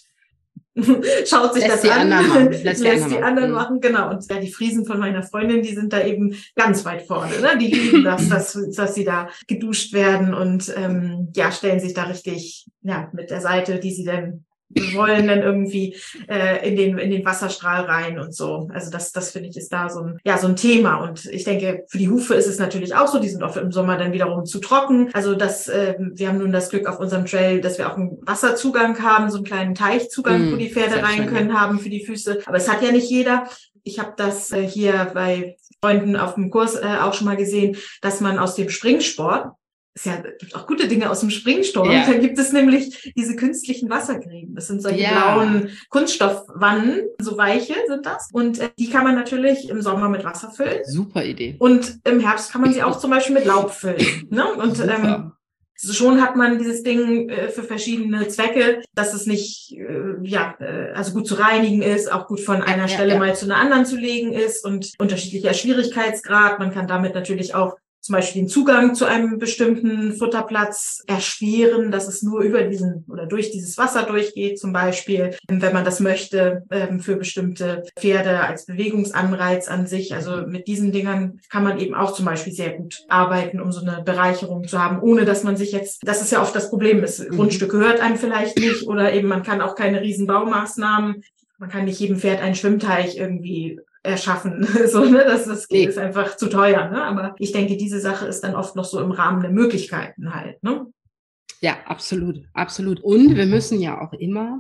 schaut sich lässt das an, lässt, lässt die anderen, die anderen machen. machen, genau. Und ja, die Friesen von meiner Freundin, die sind da eben ganz weit vorne. Ne? Die lieben das, dass, dass sie da geduscht werden und ähm, ja, stellen sich da richtig ja mit der Seite, die sie denn wollen, dann irgendwie äh, in den in den Wasserstrahl rein und so. Also das das finde ich ist da so ein ja so ein Thema. Und ich denke, für die Hufe ist es natürlich auch so. Die sind oft im Sommer dann wiederum zu trocken. Also das äh, wir haben nun das Glück auf unserem Trail, dass wir auch einen Wasserzugang haben, so einen kleinen Teichzugang, mm, wo die Pferde rein schön, können ja. haben für die Füße. Aber es hat ja nicht jeder. Ich habe das äh, hier bei Freunden auf dem Kurs äh, auch schon mal gesehen, dass man aus dem Springsport es ja, gibt auch gute Dinge aus dem Springsport. Ja. Da gibt es nämlich diese künstlichen Wassergräben. Das sind solche ja. blauen Kunststoffwannen, so weiche sind das. Und äh, die kann man natürlich im Sommer mit Wasser füllen. Super Idee. Und im Herbst kann man sie auch zum Beispiel mit Laub füllen. Ne? Und ähm, schon hat man dieses Ding äh, für verschiedene Zwecke, dass es nicht, äh, ja, äh, also gut zu reinigen ist, auch gut von einer ja, Stelle ja. mal zu einer anderen zu legen ist und unterschiedlicher Schwierigkeitsgrad. Man kann damit natürlich auch zum Beispiel den Zugang zu einem bestimmten Futterplatz erschweren, dass es nur über diesen oder durch dieses Wasser durchgeht, zum Beispiel, wenn man das möchte, für bestimmte Pferde als Bewegungsanreiz an sich. Also mit diesen Dingern kann man eben auch zum Beispiel sehr gut arbeiten, um so eine Bereicherung zu haben, ohne dass man sich jetzt, das ist ja oft das Problem, das Grundstück gehört einem vielleicht nicht oder eben man kann auch keine riesen Baumaßnahmen, man kann nicht jedem Pferd einen Schwimmteich irgendwie erschaffen, so, ne, das, das nee. ist einfach zu teuer, ne, aber ich denke, diese Sache ist dann oft noch so im Rahmen der Möglichkeiten halt, ne. Ja, absolut, absolut. Und wir müssen ja auch immer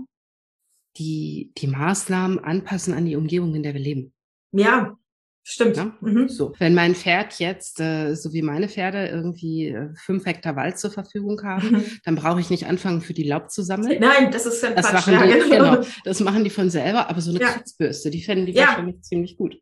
die, die Maßnahmen anpassen an die Umgebung, in der wir leben. Ja, stimmt. Ja? Mhm. So, wenn mein Pferd jetzt, äh, so wie meine Pferde, irgendwie äh, fünf Hektar Wald zur Verfügung haben, mhm. dann brauche ich nicht anfangen, für die Laub zu sammeln. Nein, das ist ja das Quatsch. Machen die, ja, genau. genau, das machen die von selber, aber so eine ja. Kratzbürste, die fänden die ja. wahrscheinlich ziemlich gut.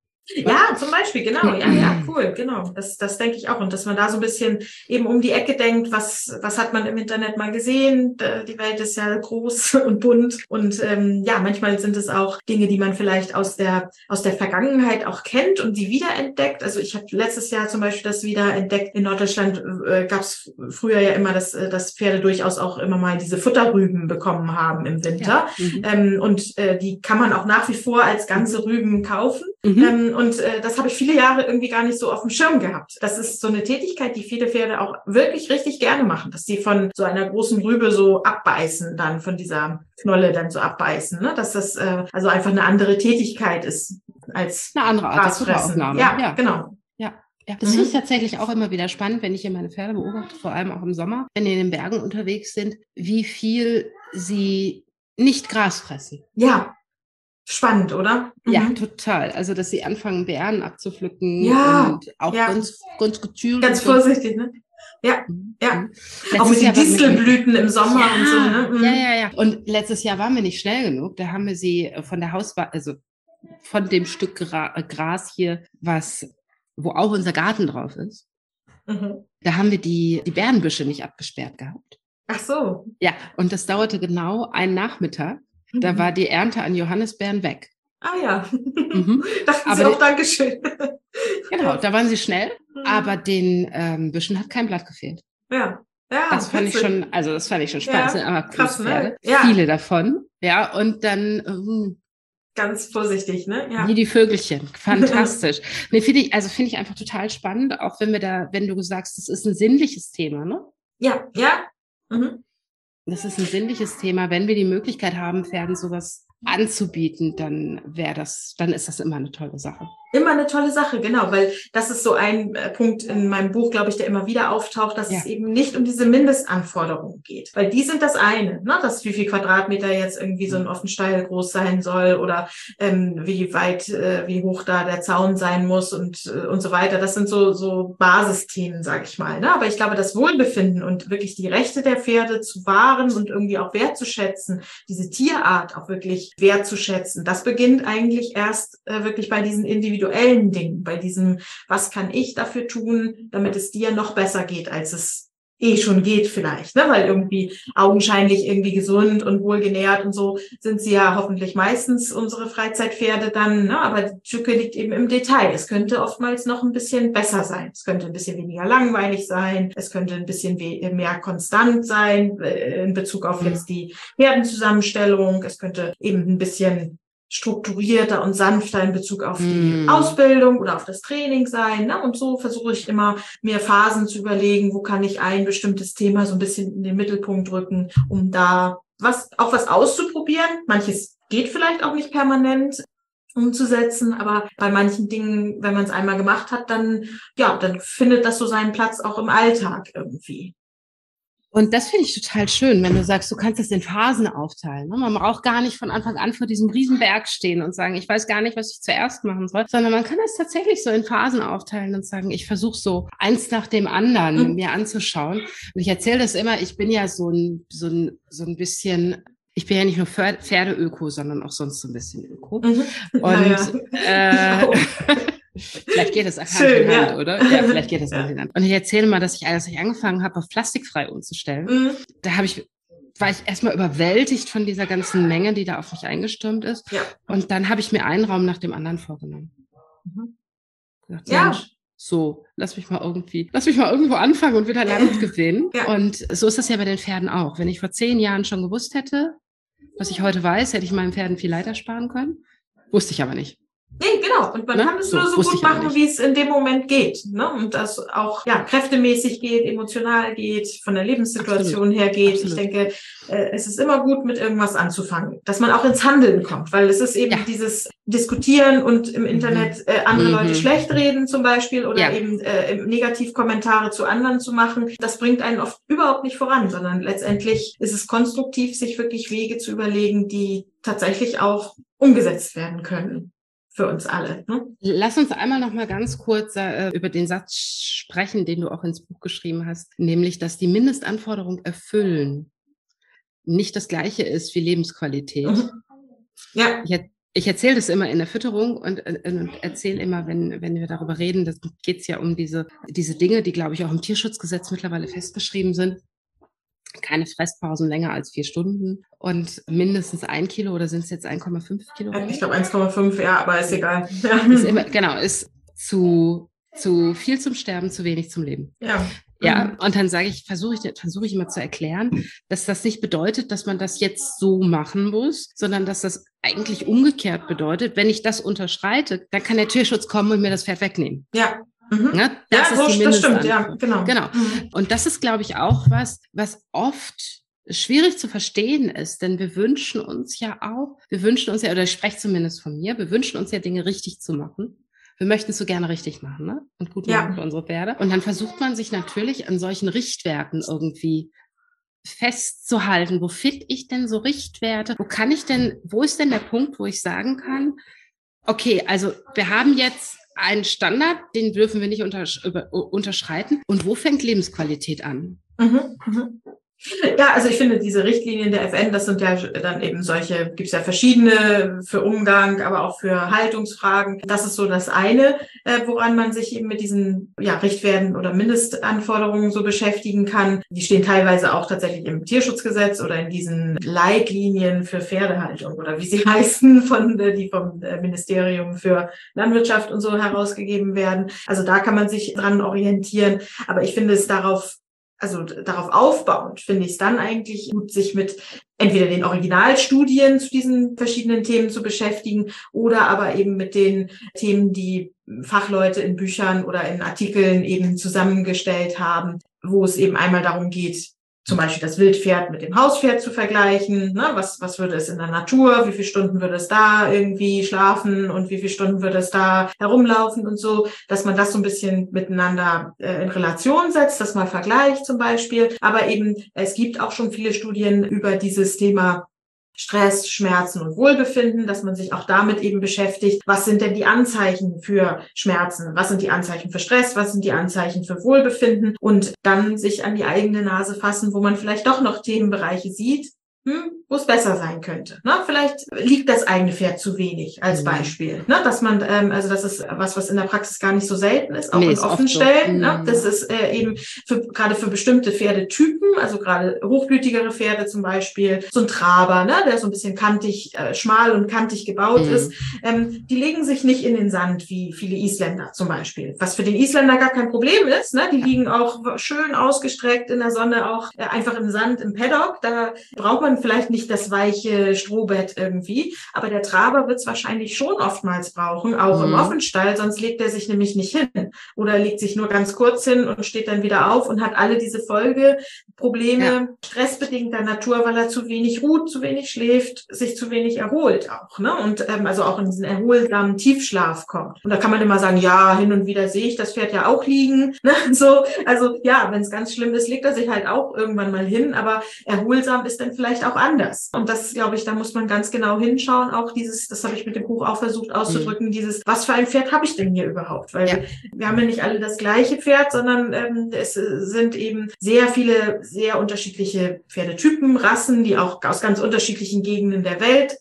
Ja, zum Beispiel, genau. Ja, ja, cool, genau. Das, das denke ich auch. Und dass man da so ein bisschen eben um die Ecke denkt, was, was hat man im Internet mal gesehen? Die Welt ist ja groß und bunt. Und ähm, ja, manchmal sind es auch Dinge, die man vielleicht aus der aus der Vergangenheit auch kennt und die wiederentdeckt. Also ich habe letztes Jahr zum Beispiel das wiederentdeckt. In Norddeutschland äh, gab es früher ja immer, dass, dass Pferde durchaus auch immer mal diese Futterrüben bekommen haben im Winter. Ja. Mhm. Ähm, und äh, die kann man auch nach wie vor als ganze Rüben kaufen. Mhm. Ähm, Und äh, das habe ich viele Jahre irgendwie gar nicht so auf dem Schirm gehabt. Das ist so eine Tätigkeit, die viele Pferde auch wirklich richtig gerne machen, dass sie von so einer großen Rübe so abbeißen, dann von dieser Knolle dann so abbeißen, ne? Dass das äh, also einfach eine andere Tätigkeit ist als eine andere Art der Futteraufnahme. Ja, ja, genau. Ja. Ja, das mhm. finde ich tatsächlich auch immer wieder spannend, wenn ich hier meine Pferde beobachte, vor allem auch im Sommer, wenn die in den Bergen unterwegs sind, wie viel sie nicht Gras fressen. Ja. Spannend, oder? Mhm. Ja, total. Also, dass sie anfangen, Beeren abzupflücken ja, und auch ja. ganz, ganz gezielt. Ganz vorsichtig, ne? Ja, mhm. ja. Letztes auch mit den Distelblüten im Sommer ja, und so, ne? Mhm. Ja, ja, ja. Und letztes Jahr waren wir nicht schnell genug. Da haben wir sie von der Hauswahl, also von dem Stück Gra- Gras hier, was, wo auch unser Garten drauf ist, mhm. da haben wir die, die Beerenbüsche nicht abgesperrt gehabt. Ach so. Ja, und das dauerte genau einen Nachmittag. Da war die Ernte an Johannisbeeren weg. Ah ja, mhm. dachten aber Sie auch Dankeschön. Genau, da waren sie schnell, mhm. aber den ähm, Büschen hat kein Blatt gefehlt. Ja, ja. Das fand witzig. ich schon, also das fand ich schon spannend. Ja, das sind aber krass, Pferde, ne? Ja. Viele davon. Ja, und dann ähm, ganz vorsichtig, ne? Ja. Wie die Vögelchen. Fantastisch. Nee, finde ich, also finde ich einfach total spannend, auch wenn wir da, wenn du sagst, das ist ein sinnliches Thema, ne? Ja, ja. Mhm. Das ist ein sinnliches Thema. Wenn wir die Möglichkeit haben, Pferden sowas anzubieten, dann wäre das, dann ist das immer eine tolle Sache. Immer eine tolle Sache, genau, weil das ist so ein äh, Punkt in meinem Buch, glaube ich, der immer wieder auftaucht, dass ja. es eben nicht um diese Mindestanforderungen geht, weil die sind das eine, ne, dass wie viel Quadratmeter jetzt irgendwie so ein Offenstall groß sein soll oder ähm, wie weit, äh, wie hoch da der Zaun sein muss und äh, und so weiter. Das sind so so Basisthemen, sage ich mal. Ne? Aber ich glaube, das Wohlbefinden und wirklich die Rechte der Pferde zu wahren und irgendwie auch wertzuschätzen, diese Tierart auch wirklich wertzuschätzen, das beginnt eigentlich erst äh, wirklich bei diesen individuellen Dingen, bei diesem, was kann ich dafür tun, damit es dir noch besser geht, als es eh schon geht vielleicht, ne? Weil irgendwie augenscheinlich irgendwie gesund und wohlgenährt und so sind sie ja hoffentlich meistens unsere Freizeitpferde dann, ne? Aber die Tücke liegt eben im Detail. Es könnte oftmals noch ein bisschen besser sein. Es könnte ein bisschen weniger langweilig sein. Es könnte ein bisschen mehr konstant sein in Bezug auf jetzt die Herdenzusammenstellung. Es könnte eben ein bisschen strukturierter und sanfter in Bezug auf die mm. Ausbildung oder auf das Training sein. Ne? Und so versuche ich immer, mir Phasen zu überlegen, wo kann ich ein bestimmtes Thema so ein bisschen in den Mittelpunkt rücken, um da was auch was auszuprobieren. Manches geht vielleicht auch nicht permanent umzusetzen, aber bei manchen Dingen, wenn man es einmal gemacht hat, dann ja, dann findet das so seinen Platz auch im Alltag irgendwie. Und das finde ich total schön, wenn du sagst, du kannst das in Phasen aufteilen. Ne? Man braucht gar nicht von Anfang an vor diesem Riesenberg stehen und sagen, ich weiß gar nicht, was ich zuerst machen soll, sondern man kann das tatsächlich so in Phasen aufteilen und sagen, ich versuche so eins nach dem anderen mhm. mir anzuschauen. Und ich erzähle das immer, ich bin ja so ein, so ein, so ein bisschen... Ich bin ja nicht nur Pferdeöko, sondern auch sonst so ein bisschen Öko. Mhm. Und ja, ja. äh, vielleicht geht es auch Hand in Hand, ja. oder? Ja, vielleicht geht es Hand in Hand. Und ich erzähle mal, dass ich, als ich angefangen habe, auf plastikfrei umzustellen, mhm. da habe ich, war ich erstmal überwältigt von dieser ganzen Menge, die da auf mich eingestürmt ist. Ja. Und dann habe ich mir einen Raum nach dem anderen vorgenommen. Mhm. Gesagt, ja. Mensch, So, lass mich mal irgendwie, lass mich mal irgendwo anfangen und wieder Land gewinnen. Ja. Und so ist es ja bei den Pferden auch. Wenn ich vor zehn Jahren schon gewusst hätte, was ich heute weiß, hätte ich meinen Pferden viel Leid ersparen können. Wusste ich aber nicht. Nee, genau. Und man Ne? kann es So, nur so wusste gut ich aber machen, nicht. wie es in dem Moment geht. Ne? Und das auch ja kräftemäßig geht, emotional geht, von der Lebenssituation Absolut. her geht. Absolut. Ich denke, äh, es ist immer gut, mit irgendwas anzufangen, dass man auch ins Handeln kommt, weil es ist eben Ja. dieses Diskutieren und im Internet äh, andere Mhm. Leute schlecht reden zum Beispiel oder Ja. eben äh, Negativkommentare zu anderen zu machen. Das bringt einen oft überhaupt nicht voran, sondern letztendlich ist es konstruktiv, sich wirklich Wege zu überlegen, die tatsächlich auch umgesetzt werden können. Für uns alle. Ne? Lass uns einmal noch mal ganz kurz äh, über den Satz sprechen, den du auch ins Buch geschrieben hast, nämlich, dass die Mindestanforderung erfüllen nicht das Gleiche ist wie Lebensqualität. Mhm. Ja. Ich, ich erzähle das immer in der Fütterung und, und erzähle immer, wenn, wenn wir darüber reden, das geht es ja um diese, diese Dinge, die, glaube ich, auch im Tierschutzgesetz mittlerweile festgeschrieben sind. Keine Fresspausen länger als vier Stunden und mindestens ein Kilo oder sind es jetzt eins Komma fünf Kilo? Ich glaube eins Komma fünf, ja, aber ist egal. Ja. Ist immer, genau, ist zu, zu viel zum Sterben, zu wenig zum Leben. Ja. Ja, mhm. und dann sage ich, versuche ich, versuche ich immer zu erklären, dass das nicht bedeutet, dass man das jetzt so machen muss, sondern dass das eigentlich umgekehrt bedeutet, wenn ich das unterschreite, dann kann der Tierschutz kommen und mir das Pferd wegnehmen. Ja. Mhm. Ja, das ja, ist so, die das stimmt, ja, Mindestanforderung. genau. Genau. Mhm. Und das ist, glaube ich, auch was, was oft schwierig zu verstehen ist, denn wir wünschen uns ja auch, wir wünschen uns ja, oder ich spreche zumindest von mir, wir wünschen uns ja Dinge richtig zu machen. Wir möchten es so gerne richtig machen, ne? Und gut machen Ja. für unsere Pferde. Und dann versucht man sich natürlich an solchen Richtwerten irgendwie festzuhalten. Wo finde ich denn so Richtwerte? Wo kann ich denn, wo ist denn der Punkt, wo ich sagen kann, okay, also wir haben jetzt einen Standard, den dürfen wir nicht untersch- über, unterschreiten. Und wo fängt Lebensqualität an? Mhm. Mhm. Ja, also ich finde, diese Richtlinien der F N, das sind ja dann eben solche, gibt es ja verschiedene für Umgang, aber auch für Haltungsfragen. Das ist so das eine, äh, woran man sich eben mit diesen ja, Richtwerten oder Mindestanforderungen so beschäftigen kann. Die stehen teilweise auch tatsächlich im Tierschutzgesetz oder in diesen Leitlinien für Pferdehaltung oder wie sie heißen, von die vom Ministerium für Landwirtschaft und so herausgegeben werden. Also da kann man sich dran orientieren. Aber ich finde es darauf Also darauf aufbauend finde ich es dann eigentlich gut, sich mit entweder den Originalstudien zu diesen verschiedenen Themen zu beschäftigen oder aber eben mit den Themen, die Fachleute in Büchern oder in Artikeln eben zusammengestellt haben, wo es eben einmal darum geht, zum Beispiel das Wildpferd mit dem Hauspferd zu vergleichen. Ne? Was, was würde es in der Natur? Wie viele Stunden würde es da irgendwie schlafen? Und wie viele Stunden würde es da herumlaufen und so? Dass man das so ein bisschen miteinander äh, in Relation setzt, das mal vergleicht zum Beispiel. Aber eben, es gibt auch schon viele Studien über dieses Thema Stress, Schmerzen und Wohlbefinden, dass man sich auch damit eben beschäftigt. Was sind denn die Anzeichen für Schmerzen? Was sind die Anzeichen für Stress? Was sind die Anzeichen für Wohlbefinden? Und dann sich an die eigene Nase fassen, wo man vielleicht doch noch Themenbereiche sieht, hm, wo es besser sein könnte. Ne? Vielleicht liegt das eigene Pferd zu wenig als Beispiel. Ne? Dass man, ähm, also das ist was, was in der Praxis gar nicht so selten ist, auch Nee, in ist offenen so. Stellen. Mm. Ne? Das ist äh, eben für, gerade für bestimmte Pferdetypen, also gerade hochblütigere Pferde zum Beispiel, so ein Traber, ne? Der so ein bisschen kantig, äh, schmal und kantig gebaut Mm. ist, ähm, die legen sich nicht in den Sand wie viele Isländer zum Beispiel. Was für den Isländer gar kein Problem ist. Ne? Die liegen auch schön ausgestreckt in der Sonne, auch äh, einfach im Sand im Paddock. Da braucht man vielleicht nicht das weiche Strohbett irgendwie, aber der Traber wird es wahrscheinlich schon oftmals brauchen, auch Mhm. im Offenstall, sonst legt er sich nämlich nicht hin oder legt sich nur ganz kurz hin und steht dann wieder auf und hat alle diese Folgeprobleme Ja. stressbedingter Natur, weil er zu wenig ruht, zu wenig schläft, sich zu wenig erholt auch, ne? Und ähm, also auch in diesen erholsamen Tiefschlaf kommt. Und da kann man immer sagen, ja, hin und wieder sehe ich das Pferd ja auch liegen, ne? So, also ja, wenn es ganz schlimm ist, legt er sich halt auch irgendwann mal hin, aber erholsam ist dann vielleicht auch anders. Und das, glaube ich, da muss man ganz genau hinschauen. Auch dieses, das habe ich mit dem Buch auch versucht auszudrücken, mhm. dieses, was für ein Pferd habe ich denn hier überhaupt? Weil Ja. wir, wir haben ja nicht alle das gleiche Pferd, sondern ähm, es sind eben sehr viele, sehr unterschiedliche Pferdetypen, Rassen, die auch aus ganz unterschiedlichen Gegenden der Welt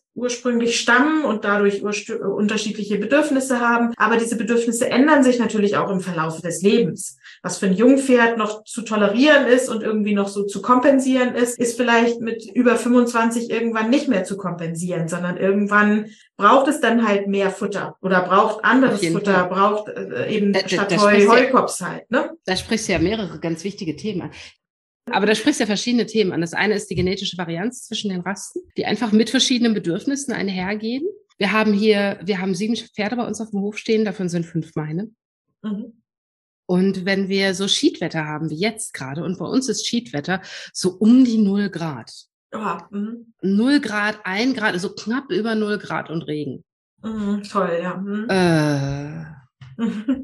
ursprünglich stammen und dadurch unterschiedliche Bedürfnisse haben. Aber diese Bedürfnisse ändern sich natürlich auch im Verlauf des Lebens. Was für ein Jungpferd noch zu tolerieren ist und irgendwie noch so zu kompensieren ist, ist vielleicht mit über fünfundzwanzig irgendwann nicht mehr zu kompensieren, sondern irgendwann braucht es dann halt mehr Futter oder braucht anderes Futter, Fall. braucht äh, eben da, statt da, Heu, Heukops halt. Ne? Da sprichst du ja mehrere ganz wichtige Themen an. Aber da sprichst du ja verschiedene Themen an. Das eine ist die genetische Varianz zwischen den Rassen, die einfach mit verschiedenen Bedürfnissen einhergehen. Wir haben hier, wir haben sieben Pferde bei uns auf dem Hof stehen, davon sind fünf meine. Mhm. Und wenn wir so Schiedwetter haben, wie jetzt gerade, und bei uns ist Schiedwetter so um die null Grad. Oha, mhm. null Grad, ein Grad, also knapp über null Grad und Regen. Mhm, toll, ja. Mhm. Äh,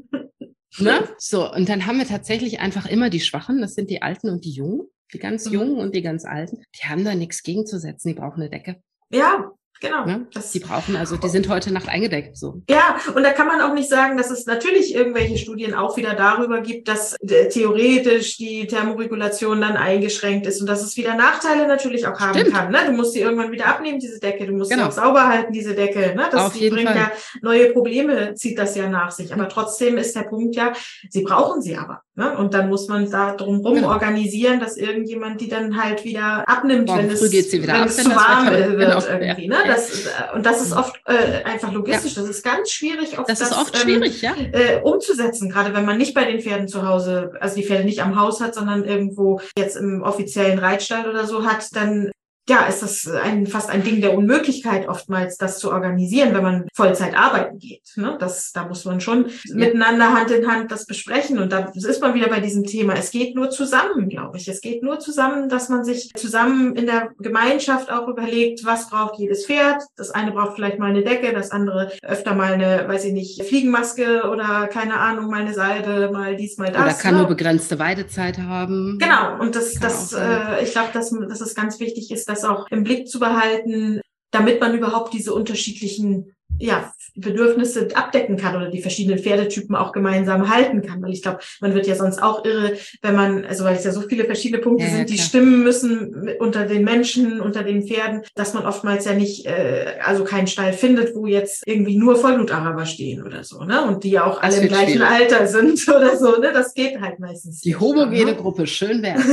Ne? So, und dann haben wir tatsächlich einfach immer die Schwachen, das sind die Alten und die Jungen, die ganz mhm. Jungen und die ganz Alten, die haben da nichts gegenzusetzen, die brauchen eine Decke. Ja, genau. Ne? Das, die brauchen, also die sind heute Nacht eingedeckt. So. Ja, und da kann man auch nicht sagen, dass es natürlich irgendwelche Studien auch wieder darüber gibt, dass äh, theoretisch die Thermoregulation dann eingeschränkt ist und dass es wieder Nachteile natürlich auch haben Stimmt. kann. Ne? Du musst sie irgendwann wieder abnehmen, diese Decke, du musst genau. sie auch sauber halten, diese Decke. Ne? Das Auf jeden bringt Fall. ja neue Probleme, zieht das ja nach sich. Aber trotzdem ist der Punkt ja, sie brauchen sie aber. Ne? Und dann muss man da drumherum genau. organisieren, dass irgendjemand die dann halt wieder abnimmt, Morgen wenn es, geht's sie wieder wenn ab, es zu warm wird genau. irgendwie. Ja. Ne? Das, und das ist oft äh, einfach logistisch. Ja. Das ist ganz schwierig, oft das, das ist oft ähm, schwierig, ja. äh, umzusetzen, gerade wenn man nicht bei den Pferden zu Hause, also die Pferde nicht am Haus hat, sondern irgendwo jetzt im offiziellen Reitstall oder so hat, dann ja, ist das ein, fast ein Ding der Unmöglichkeit oftmals, das zu organisieren, wenn man Vollzeit arbeiten geht. Ne? Das, da muss man schon ja. miteinander Hand in Hand das besprechen. Und da ist man wieder bei diesem Thema. Es geht nur zusammen, glaube ich. Es geht nur zusammen, dass man sich zusammen in der Gemeinschaft auch überlegt, was braucht jedes Pferd. Das eine braucht vielleicht mal eine Decke, das andere öfter mal eine, weiß ich nicht, Fliegenmaske oder keine Ahnung, mal eine Salbe, mal dies, mal das. Oder kann ne? nur begrenzte Weidezeit haben. Genau. Und das, das, äh, ich glaube, dass, dass es ganz wichtig ist, das auch im Blick zu behalten, damit man überhaupt diese unterschiedlichen ja, Bedürfnisse abdecken kann oder die verschiedenen Pferdetypen auch gemeinsam halten kann. Weil ich glaube, man wird ja sonst auch irre, wenn man, also weil es ja so viele verschiedene Punkte ja, sind, die klar. stimmen müssen unter den Menschen, unter den Pferden, dass man oftmals ja nicht, äh, also keinen Stall findet, wo jetzt irgendwie nur Vollblut-Araber stehen oder so, ne? Und die ja auch das alle im gleichen schwierig. Alter sind oder so, ne? Das geht halt meistens die nicht. Die homogene ne? Gruppe, schön wär's.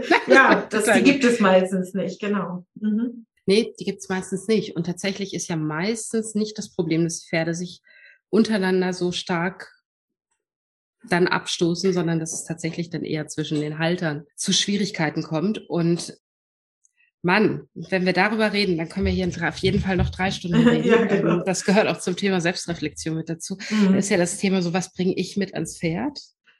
ja, das, die gibt es meistens nicht, genau. Mhm. Nee, die gibt's meistens nicht. Und tatsächlich ist ja meistens nicht das Problem, dass die Pferde sich untereinander so stark dann abstoßen, sondern dass es tatsächlich dann eher zwischen den Haltern zu Schwierigkeiten kommt. Und Mann, wenn wir darüber reden, dann können wir hier auf jeden Fall noch drei Stunden reden. Ja, genau. Das gehört auch zum Thema Selbstreflexion mit dazu. Mhm. Da ist ja das Thema so, was bringe ich mit ans Pferd?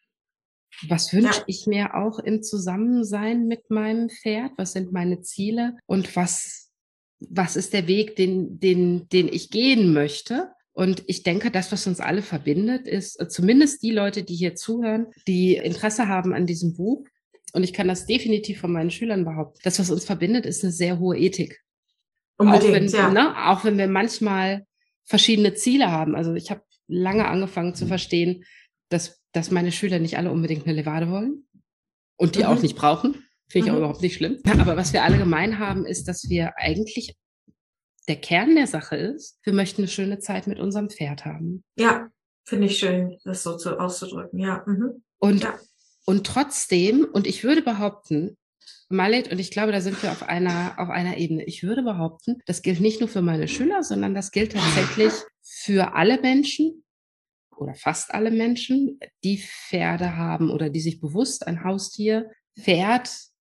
Was wünsche ja. ich mir auch im Zusammensein mit meinem Pferd? Was sind meine Ziele? Und was was ist der Weg, den, den, den ich gehen möchte? Und ich denke, das, was uns alle verbindet, ist zumindest die Leute, die hier zuhören, die Interesse haben an diesem Buch. Und ich kann das definitiv von meinen Schülern behaupten. Das, was uns verbindet, ist eine sehr hohe Ethik. Unbedingt, auch wenn, ja. Ne, auch wenn wir manchmal verschiedene Ziele haben. Also ich habe lange angefangen zu verstehen, dass, dass meine Schüler nicht alle unbedingt eine Levade wollen und die mhm. auch nicht brauchen. Finde ich mhm. auch überhaupt nicht schlimm. Aber was wir alle gemein haben, ist, dass wir eigentlich, der Kern der Sache ist, wir möchten eine schöne Zeit mit unserem Pferd haben. Ja, finde ich schön, das so zu, auszudrücken, ja. Mhm. Und, ja. und trotzdem, und ich würde behaupten, Malit, und ich glaube, da sind wir auf einer, auf einer Ebene, ich würde behaupten, das gilt nicht nur für meine Schüler, sondern das gilt tatsächlich für alle Menschen, oder fast alle Menschen, die Pferde haben oder die sich bewusst ein Haustier, Pferd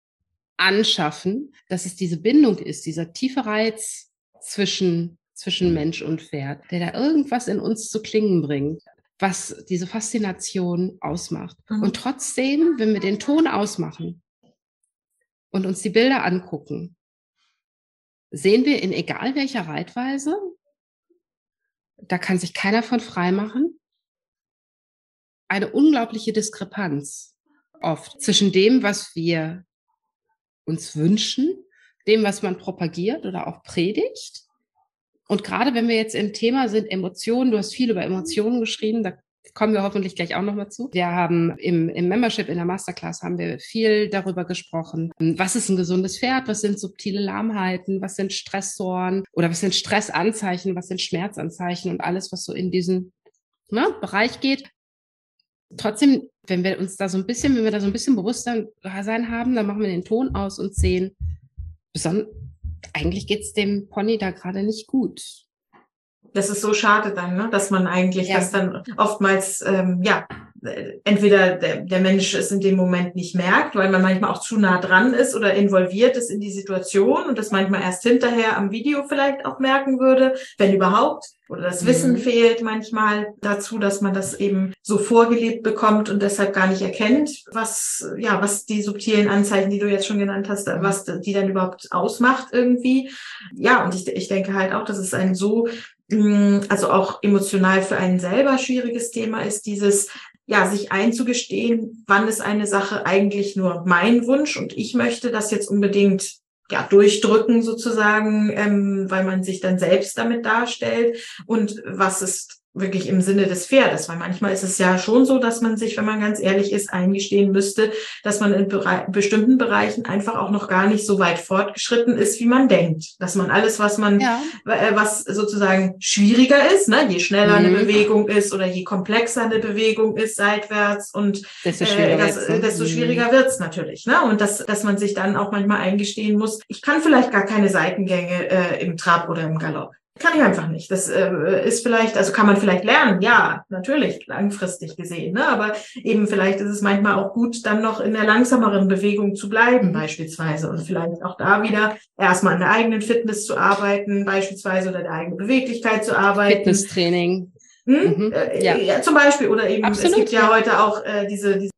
anschaffen, dass es diese Bindung ist, dieser tiefe Reiz zwischen, zwischen Mensch und Pferd, der da irgendwas in uns zu klingen bringt, was diese Faszination ausmacht. Mhm. Und trotzdem, wenn wir den Ton ausmachen und uns die Bilder angucken, sehen wir in egal welcher Reitweise, da kann sich keiner von frei machen, eine unglaubliche Diskrepanz oft zwischen dem, was wir uns wünschen, dem, was man propagiert oder auch predigt. Und gerade wenn wir jetzt im Thema sind, Emotionen, du hast viel über Emotionen geschrieben, da kommen wir hoffentlich gleich auch nochmal zu. Wir haben im, im Membership, in der Masterclass haben wir viel darüber gesprochen. Was ist ein gesundes Pferd? Was sind subtile Lahmheiten? Was sind Stressoren? Oder was sind Stressanzeichen? Was sind Schmerzanzeichen? Und alles, was so in diesen, ne, Bereich geht. Trotzdem, wenn wir uns da so ein bisschen, wenn wir da so ein bisschen Bewusstsein haben, dann machen wir den Ton aus und sehen, beson- eigentlich geht's dem Pony da gerade nicht gut. Das ist so schade dann, ne? Dass man eigentlich ja. das dann oftmals, ähm, ja, entweder der, der Mensch es in dem Moment nicht merkt, weil man manchmal auch zu nah dran ist oder involviert ist in die Situation und das manchmal erst hinterher am Video vielleicht auch merken würde, wenn überhaupt. Oder das Wissen mhm. fehlt manchmal dazu, dass man das eben so vorgelebt bekommt und deshalb gar nicht erkennt, was, ja, was die subtilen Anzeichen, die du jetzt schon genannt hast, mhm. was die dann überhaupt ausmacht irgendwie. Ja, und ich, ich denke halt auch, dass es ein so, also auch emotional für einen selber schwieriges Thema ist, dieses, ja, sich einzugestehen, wann ist eine Sache eigentlich nur mein Wunsch und ich möchte das jetzt unbedingt ja durchdrücken sozusagen, ähm, weil man sich dann selbst damit darstellt und was ist wirklich im Sinne des Pferdes, weil manchmal ist es ja schon so, dass man sich, wenn man ganz ehrlich ist, eingestehen müsste, dass man in bere- bestimmten Bereichen einfach auch noch gar nicht so weit fortgeschritten ist, wie man denkt. Dass man alles, was man, ja. äh, was sozusagen schwieriger ist, ne, je schneller mhm. eine Bewegung ist oder je komplexer eine Bewegung ist seitwärts und desto schwieriger, äh, das, wird's, ne? desto schwieriger wird's natürlich, ne, und dass, dass man sich dann auch manchmal eingestehen muss, ich kann vielleicht gar keine Seitengänge äh, im Trab oder im Galopp. Kann ich einfach nicht. Das äh, ist vielleicht, also kann man vielleicht lernen, ja, natürlich, langfristig gesehen, ne? Aber eben vielleicht ist es manchmal auch gut, dann noch in der langsameren Bewegung zu bleiben, mhm. beispielsweise. Und vielleicht auch da wieder erstmal an der eigenen Fitness zu arbeiten, beispielsweise, oder der eigenen Beweglichkeit zu arbeiten. Fitnesstraining. Hm? Mhm. Äh, ja. ja, zum Beispiel. Oder eben, Absolut, es gibt ja, ja heute auch äh, diese, diese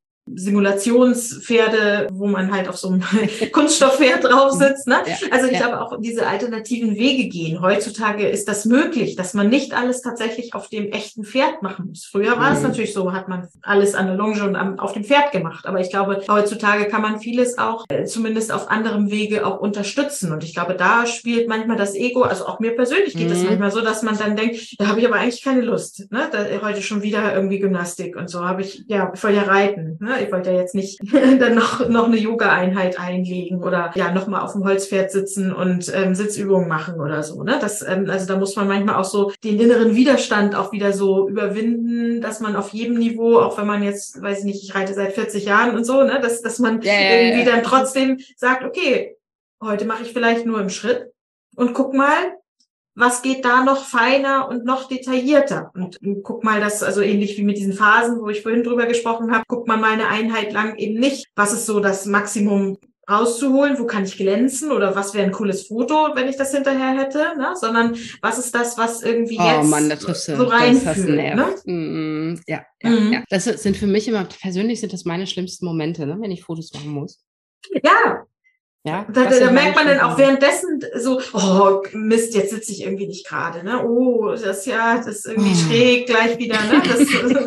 Simulationspferde, wo man halt auf so einem Kunststoffpferd drauf sitzt. Ne? Ja, also ich ja. glaube auch diese alternativen Wege gehen. Heutzutage ist das möglich, dass man nicht alles tatsächlich auf dem echten Pferd machen muss. Früher war mhm. es natürlich so, hat man alles an der Longe und am, auf dem Pferd gemacht. Aber ich glaube, heutzutage kann man vieles auch äh, zumindest auf anderem Wege auch unterstützen. Und ich glaube, da spielt manchmal das Ego, also auch mir persönlich geht es mhm. manchmal so, dass man dann denkt, da habe ich aber eigentlich keine Lust. Ne? Da, heute schon wieder irgendwie Gymnastik und so habe ich, ja, ich wollte ja reiten. Ne? Ich wollte ja jetzt nicht dann noch noch eine Yoga-Einheit einlegen oder ja nochmal auf dem Holzpferd sitzen und ähm, Sitzübungen machen oder so. Ne? Das, ähm, also da muss man manchmal auch so den inneren Widerstand auch wieder so überwinden, dass man auf jedem Niveau, auch wenn man jetzt, weiß ich nicht, ich reite seit vierzig Jahren und so, ne, dass dass man ja, irgendwie ja, ja. dann trotzdem sagt, okay, heute mache ich vielleicht nur im Schritt und guck mal, was geht da noch feiner und noch detaillierter? Und, und guck mal, das, also ähnlich wie mit diesen Phasen, wo ich vorhin drüber gesprochen habe, guckt man mal eine Einheit lang eben nicht, was ist so das Maximum rauszuholen, wo kann ich glänzen oder was wäre ein cooles Foto, wenn ich das hinterher hätte, ne? Sondern was ist das, was irgendwie oh, jetzt Mann, da triffst du, so reinfühlt. Ne? Mm, ja, ja, mhm. ja. Das sind für mich immer, persönlich sind das meine schlimmsten Momente, ne? Wenn ich Fotos machen muss. Ja. Ja, da, da, da merkt man dann auch währenddessen so, oh Mist, jetzt sitze ich irgendwie nicht gerade, ne? Oh, das ja, das ist irgendwie oh. schräg gleich wieder, ne? Das,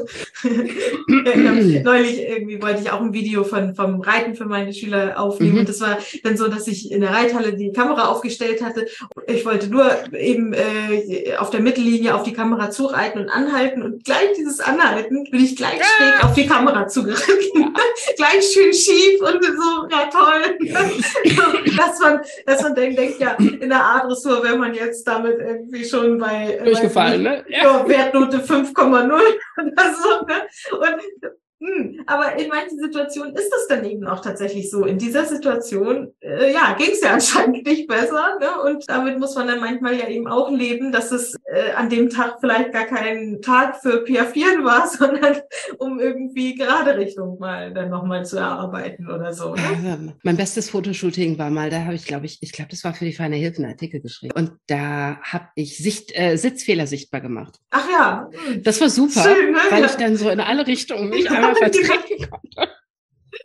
ja, neulich irgendwie wollte ich auch ein Video von vom Reiten für meine Schüler aufnehmen mhm. und das war dann so, dass ich in der Reithalle die Kamera aufgestellt hatte. Ich wollte nur eben äh, auf der Mittellinie auf die Kamera zureiten und anhalten und gleich dieses Anhalten bin ich gleich ja. schräg auf die Kamera zugeritten. Ja. Gleich schön schief und so, ja toll. Ja. dass man, dass man denkt, denkt, ja, in der A-Dressur wäre man jetzt damit irgendwie schon bei, durchgefallen, ne? Ja. Ja, Wertnote fünf Komma null oder so, ne? Und, hm, aber in manchen Situationen ist das dann eben auch tatsächlich so. In dieser Situation, äh, ja, ging es ja anscheinend nicht besser, ne? Und damit muss man dann manchmal ja eben auch leben, dass es äh, an dem Tag vielleicht gar kein Tag für Piaffieren war, sondern um irgendwie gerade Richtung mal dann nochmal zu erarbeiten oder so. Ne? Also, mein bestes Fotoshooting war mal, da habe ich, glaube ich, ich glaube, das war für die Feine Hilfe einen Artikel geschrieben. Und da habe ich Sicht, äh, Sitzfehler sichtbar gemacht. Ach ja. Das war super, schön, ne? weil ich dann so in alle Richtungen mich einmal vertreten konnte.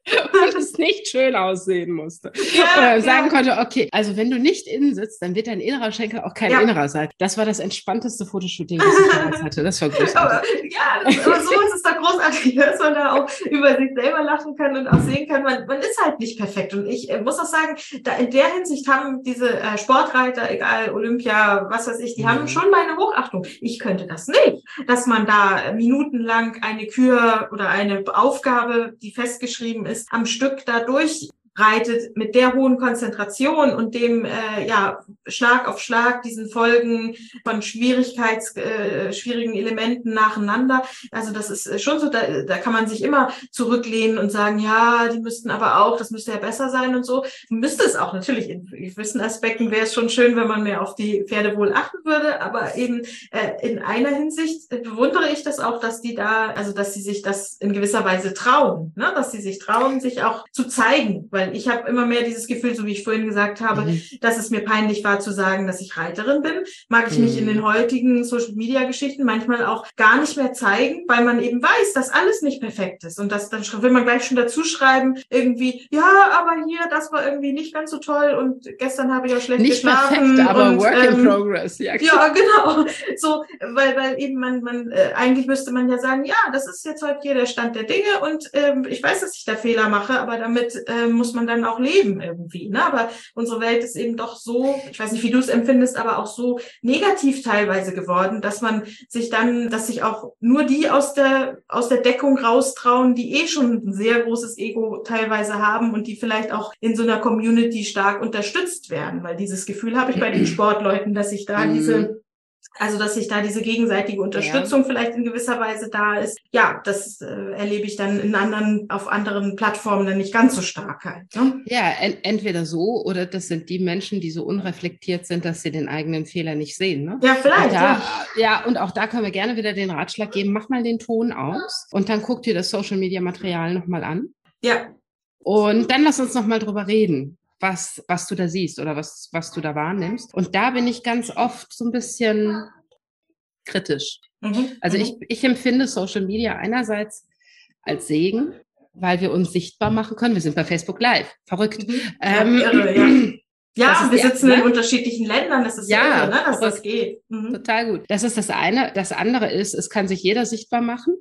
Und es nicht schön aussehen musste. Ja, Oder ja. sagen konnte, okay, also wenn du nicht innen sitzt, dann wird dein innerer Schenkel auch kein Ja. innerer sein. Das war das entspannteste Fotoshooting, das ich jemals hatte. Das war großartig. Aber, ja, das, aber so ist es doch großartig, dass man da auch über sich selber lachen kann und auch sehen kann, man, man ist halt nicht perfekt. Und ich äh, muss auch sagen, da in der Hinsicht haben diese äh, Sportreiter, egal, Olympia, was weiß ich, die Mhm. haben schon meine Hochachtung. Ich könnte das nicht, dass man da minutenlang eine Kür oder eine Aufgabe, die festgeschrieben ist, am Stück da durchreitet mit der hohen Konzentration und dem äh, ja Schlag auf Schlag diesen Folgen von Schwierigkeits äh, schwierigen Elementen nacheinander. Also das ist schon so, da, da kann man sich immer zurücklehnen und sagen, ja, die müssten aber auch, das müsste ja besser sein und so. Müsste es auch natürlich. In gewissen Aspekten wäre es schon schön, wenn man mehr auf die Pferde wohl achten würde, aber eben äh, in einer Hinsicht bewundere ich das auch, dass die da, also dass sie sich das in gewisser Weise trauen, ne? Dass sie sich trauen, sich auch zu zeigen, weil ich habe immer mehr dieses Gefühl, so wie ich vorhin gesagt habe, Mhm. dass es mir peinlich war zu sagen, dass ich Reiterin bin, mag ich mich Mhm. in den heutigen Social-Media-Geschichten manchmal auch gar nicht mehr zeigen, weil man eben weiß, dass alles nicht perfekt ist und das dann will man gleich schon dazu schreiben, irgendwie, ja, aber hier, das war irgendwie nicht ganz so toll und gestern habe ich auch schlecht Nicht geschlafen. perfekt, aber und, Work ähm, in Progress. Ja, Ja, genau. So, weil, weil eben man, man äh, eigentlich müsste man ja sagen, ja, das ist jetzt heute hier der Stand der Dinge und ähm, ich weiß, dass ich da Fehler mache, aber damit äh, muss man dann auch leben irgendwie. Ne? Aber unsere Welt ist eben doch so, ich weiß nicht, wie du es empfindest, aber auch so negativ teilweise geworden, dass man sich dann, dass sich auch nur die aus der aus der Deckung raustrauen, die eh schon ein sehr großes Ego teilweise haben und die vielleicht auch in so einer Community stark unterstützt werden, weil dieses Gefühl habe ich bei den Sportleuten, dass sich da Mhm. diese Also, dass sich da diese gegenseitige Unterstützung Ja. vielleicht in gewisser Weise da ist. Ja, das äh, erlebe ich dann in anderen, auf anderen Plattformen dann nicht ganz so stark halt. Ne? Ja, en entweder so oder das sind die Menschen, die so unreflektiert sind, dass sie den eigenen Fehler nicht sehen. Ne? Ja, vielleicht. Und da, Ja. ja, und auch da können wir gerne wieder den Ratschlag geben, mach mal den Ton aus und dann guck dir das Social-Media-Material nochmal an. Ja. Und dann lass uns nochmal drüber reden, was, was du da siehst oder was, was du da wahrnimmst. Und da bin ich ganz oft so ein bisschen kritisch. Mhm. Also mhm. ich, ich empfinde Social Media einerseits als Segen, weil wir uns sichtbar machen können. Wir sind bei Facebook Live. Verrückt. Mhm. Ja, Ähm, irre, ja. Ja, ist wir die- sitzen ne? in unterschiedlichen Ländern. Das ist Ja, irre, ne? dass verrückt. das geht. Mhm. Total gut. Das ist das eine. Das andere ist, es kann sich jeder sichtbar machen.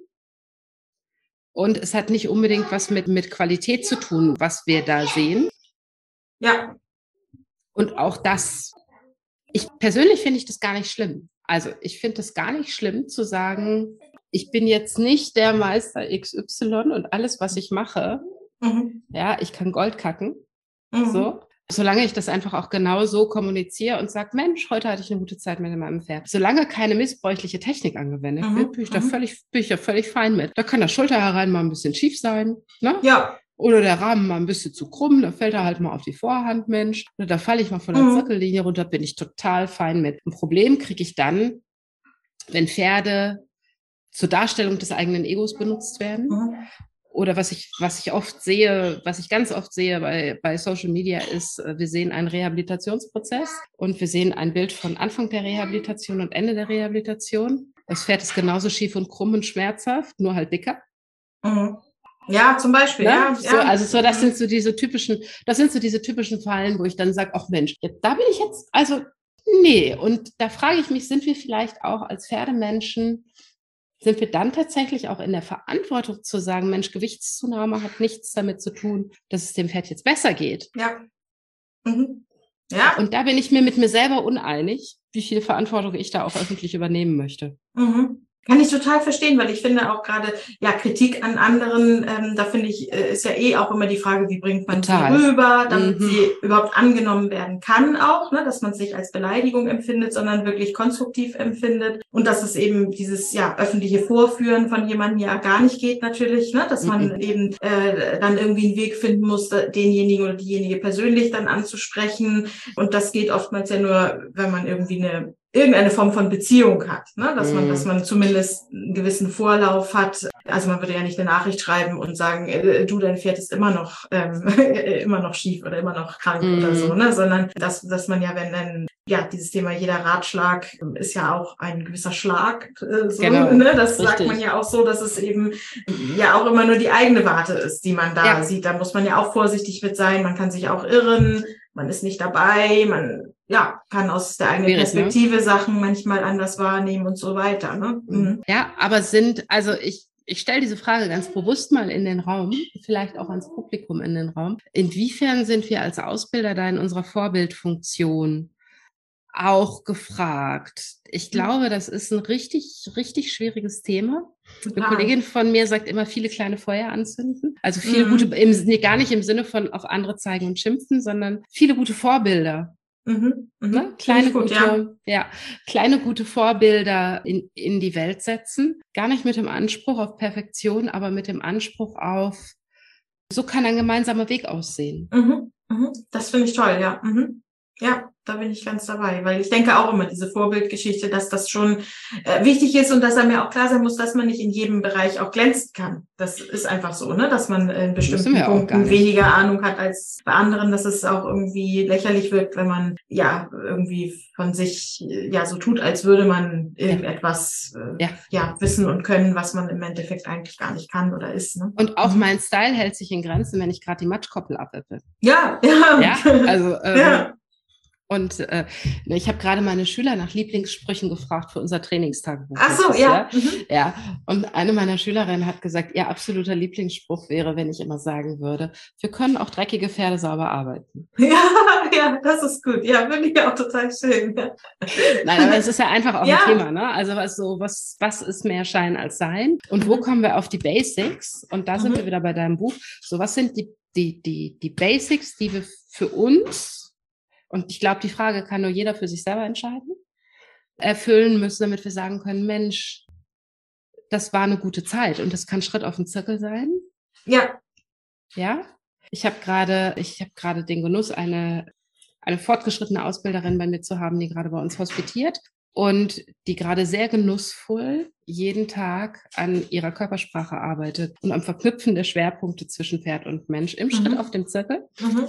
Und es hat nicht unbedingt was mit, mit Qualität zu tun, was wir da sehen. Ja. Und auch das, ich persönlich finde ich das gar nicht schlimm. Also ich finde es gar nicht schlimm zu sagen, ich bin jetzt nicht der Meister X Y und alles, was ich mache, Mhm. ja, ich kann Gold kacken. Mhm. So. Solange ich das einfach auch genau so kommuniziere und sage, Mensch, heute hatte ich eine gute Zeit mit meinem Pferd. Solange keine missbräuchliche Technik angewendet Mhm. wird, bin ich, da Mhm. völlig, bin ich da völlig fein mit. Da kann der Schulter herein mal ein bisschen schief sein, ne? Ja. Oder der Rahmen mal ein bisschen zu krumm, da fällt er halt mal auf die Vorhand, Mensch. Oder da falle ich mal von der Mhm. Zirkellinie runter, bin ich total fein mit. Ein Problem kriege ich dann, wenn Pferde zur Darstellung des eigenen Egos benutzt werden. Mhm. Oder was ich, was ich oft sehe, was ich ganz oft sehe bei, bei Social Media ist, wir sehen einen Rehabilitationsprozess und wir sehen ein Bild von Anfang der Rehabilitation und Ende der Rehabilitation. Das Pferd ist genauso schief und krumm und schmerzhaft, nur halt dicker. Mhm. Ja, zum Beispiel, Ne? ja, So, ja. also so, das sind so diese typischen, das sind so diese typischen Fallen, wo ich dann sage, ach Mensch, jetzt, da bin ich jetzt, also nee. Und da frage ich mich, sind wir vielleicht auch als Pferdemenschen, sind wir dann tatsächlich auch in der Verantwortung zu sagen, Mensch, Gewichtszunahme hat nichts damit zu tun, dass es dem Pferd jetzt besser geht. Ja. Mhm. Ja. Und da bin ich mir mit mir selber uneinig, wie viel Verantwortung ich da auch öffentlich übernehmen möchte. Mhm. Kann ich total verstehen, weil ich finde auch gerade, ja, Kritik an anderen, ähm, da finde ich, äh, ist ja eh auch immer die Frage, wie bringt man Total. sie rüber, damit Mhm. sie überhaupt angenommen werden kann auch, ne, dass man es nicht als Beleidigung empfindet, sondern wirklich konstruktiv empfindet und dass es eben dieses, ja, öffentliche Vorführen von jemandem ja gar nicht geht natürlich, ne, dass man Mhm. eben äh, dann irgendwie einen Weg finden muss, denjenigen oder diejenige persönlich dann anzusprechen und das geht oftmals ja nur, wenn man irgendwie eine irgendeine Form von Beziehung hat, ne? Dass man, Mhm. dass man zumindest einen gewissen Vorlauf hat. Also man würde ja nicht eine Nachricht schreiben und sagen, äh, du, dein Pferd ist immer noch ähm, immer noch schief oder immer noch krank Mhm. oder so, ne? Sondern dass, dass man ja, wenn dann ja dieses Thema jeder Ratschlag ist ja auch ein gewisser Schlag, äh, so, Genau, ne? Das richtig. sagt man ja auch so, dass es eben ja auch immer nur die eigene Warte ist, die man da Ja. sieht. Da muss man ja auch vorsichtig mit sein. Man kann sich auch irren. Man ist nicht dabei. Man ja kann aus der eigenen Schwierig, ne? Perspektive Sachen manchmal anders wahrnehmen und so weiter. Ne? Mhm. Ja, aber sind, also ich, ich stelle diese Frage ganz bewusst mal in den Raum, vielleicht auch ans Publikum in den Raum. Inwiefern sind wir als Ausbilder da in unserer Vorbildfunktion auch gefragt? Ich glaube, das ist ein richtig, richtig schwieriges Thema. Eine Total. Kollegin von mir sagt immer, viele kleine Feuer anzünden. Also viele Mhm. gute, im, nee, gar nicht im Sinne von auf andere zeigen und schimpfen, sondern viele gute Vorbilder. Mhm. Mhm. Ne? Finde Kleine ich gut, gute, ja. ja, kleine gute Vorbilder in, in die Welt setzen. Gar nicht mit dem Anspruch auf Perfektion, aber mit dem Anspruch auf, so kann ein gemeinsamer Weg aussehen. Mhm. Mhm. Das finde ich toll, ja. Mhm. Ja, da bin ich ganz dabei, weil ich denke auch immer diese Vorbildgeschichte, dass das schon äh, wichtig ist und dass er mir auch klar sein muss, dass man nicht in jedem Bereich auch glänzen kann. Das ist einfach so, ne, dass man in bestimmten wir auch gar Punkten nicht. weniger Ahnung hat als bei anderen, dass es auch irgendwie lächerlich wirkt, wenn man ja irgendwie von sich äh, ja so tut, als würde man irgendetwas äh, Ja. ja wissen und können, was man im Endeffekt eigentlich gar nicht kann oder ist. Ne? Und auch Mhm. mein Style hält sich in Grenzen, wenn ich gerade die Matschkoppel abwippe. Ja, ja. Ja, also ähm, Ja. und äh, ich habe gerade meine Schüler nach Lieblingssprüchen gefragt für unser Trainingstagebuch. Ach so, nächstes ja. Jahr. Mhm. Ja, und eine meiner Schülerinnen hat gesagt, ihr absoluter Lieblingsspruch wäre, wenn ich immer sagen würde, wir können auch dreckige Pferde sauber arbeiten. Ja, ja, das ist gut. Ja, finde ich auch total schön. Ja. Nein, aber es ist ja einfach auch Ja. ein Thema, ne? Also was so, was, was ist mehr Schein als Sein? Und wo Mhm. kommen wir auf die Basics? Und da sind Mhm. wir wieder bei deinem Buch. So, was sind die, die, die, die Basics, die wir für uns, und ich glaube, die Frage kann nur jeder für sich selber entscheiden, erfüllen müssen, damit wir sagen können, Mensch, das war eine gute Zeit und das kann Schritt auf den Zirkel sein. Ja. Ja. Ich habe gerade, ich habe gerade den Genuss, eine, eine fortgeschrittene Ausbilderin bei mir zu haben, die gerade bei uns hospitiert und die gerade sehr genussvoll jeden Tag an ihrer Körpersprache arbeitet und am Verknüpfen der Schwerpunkte zwischen Pferd und Mensch im Mhm. Schritt auf dem Zirkel. Mhm.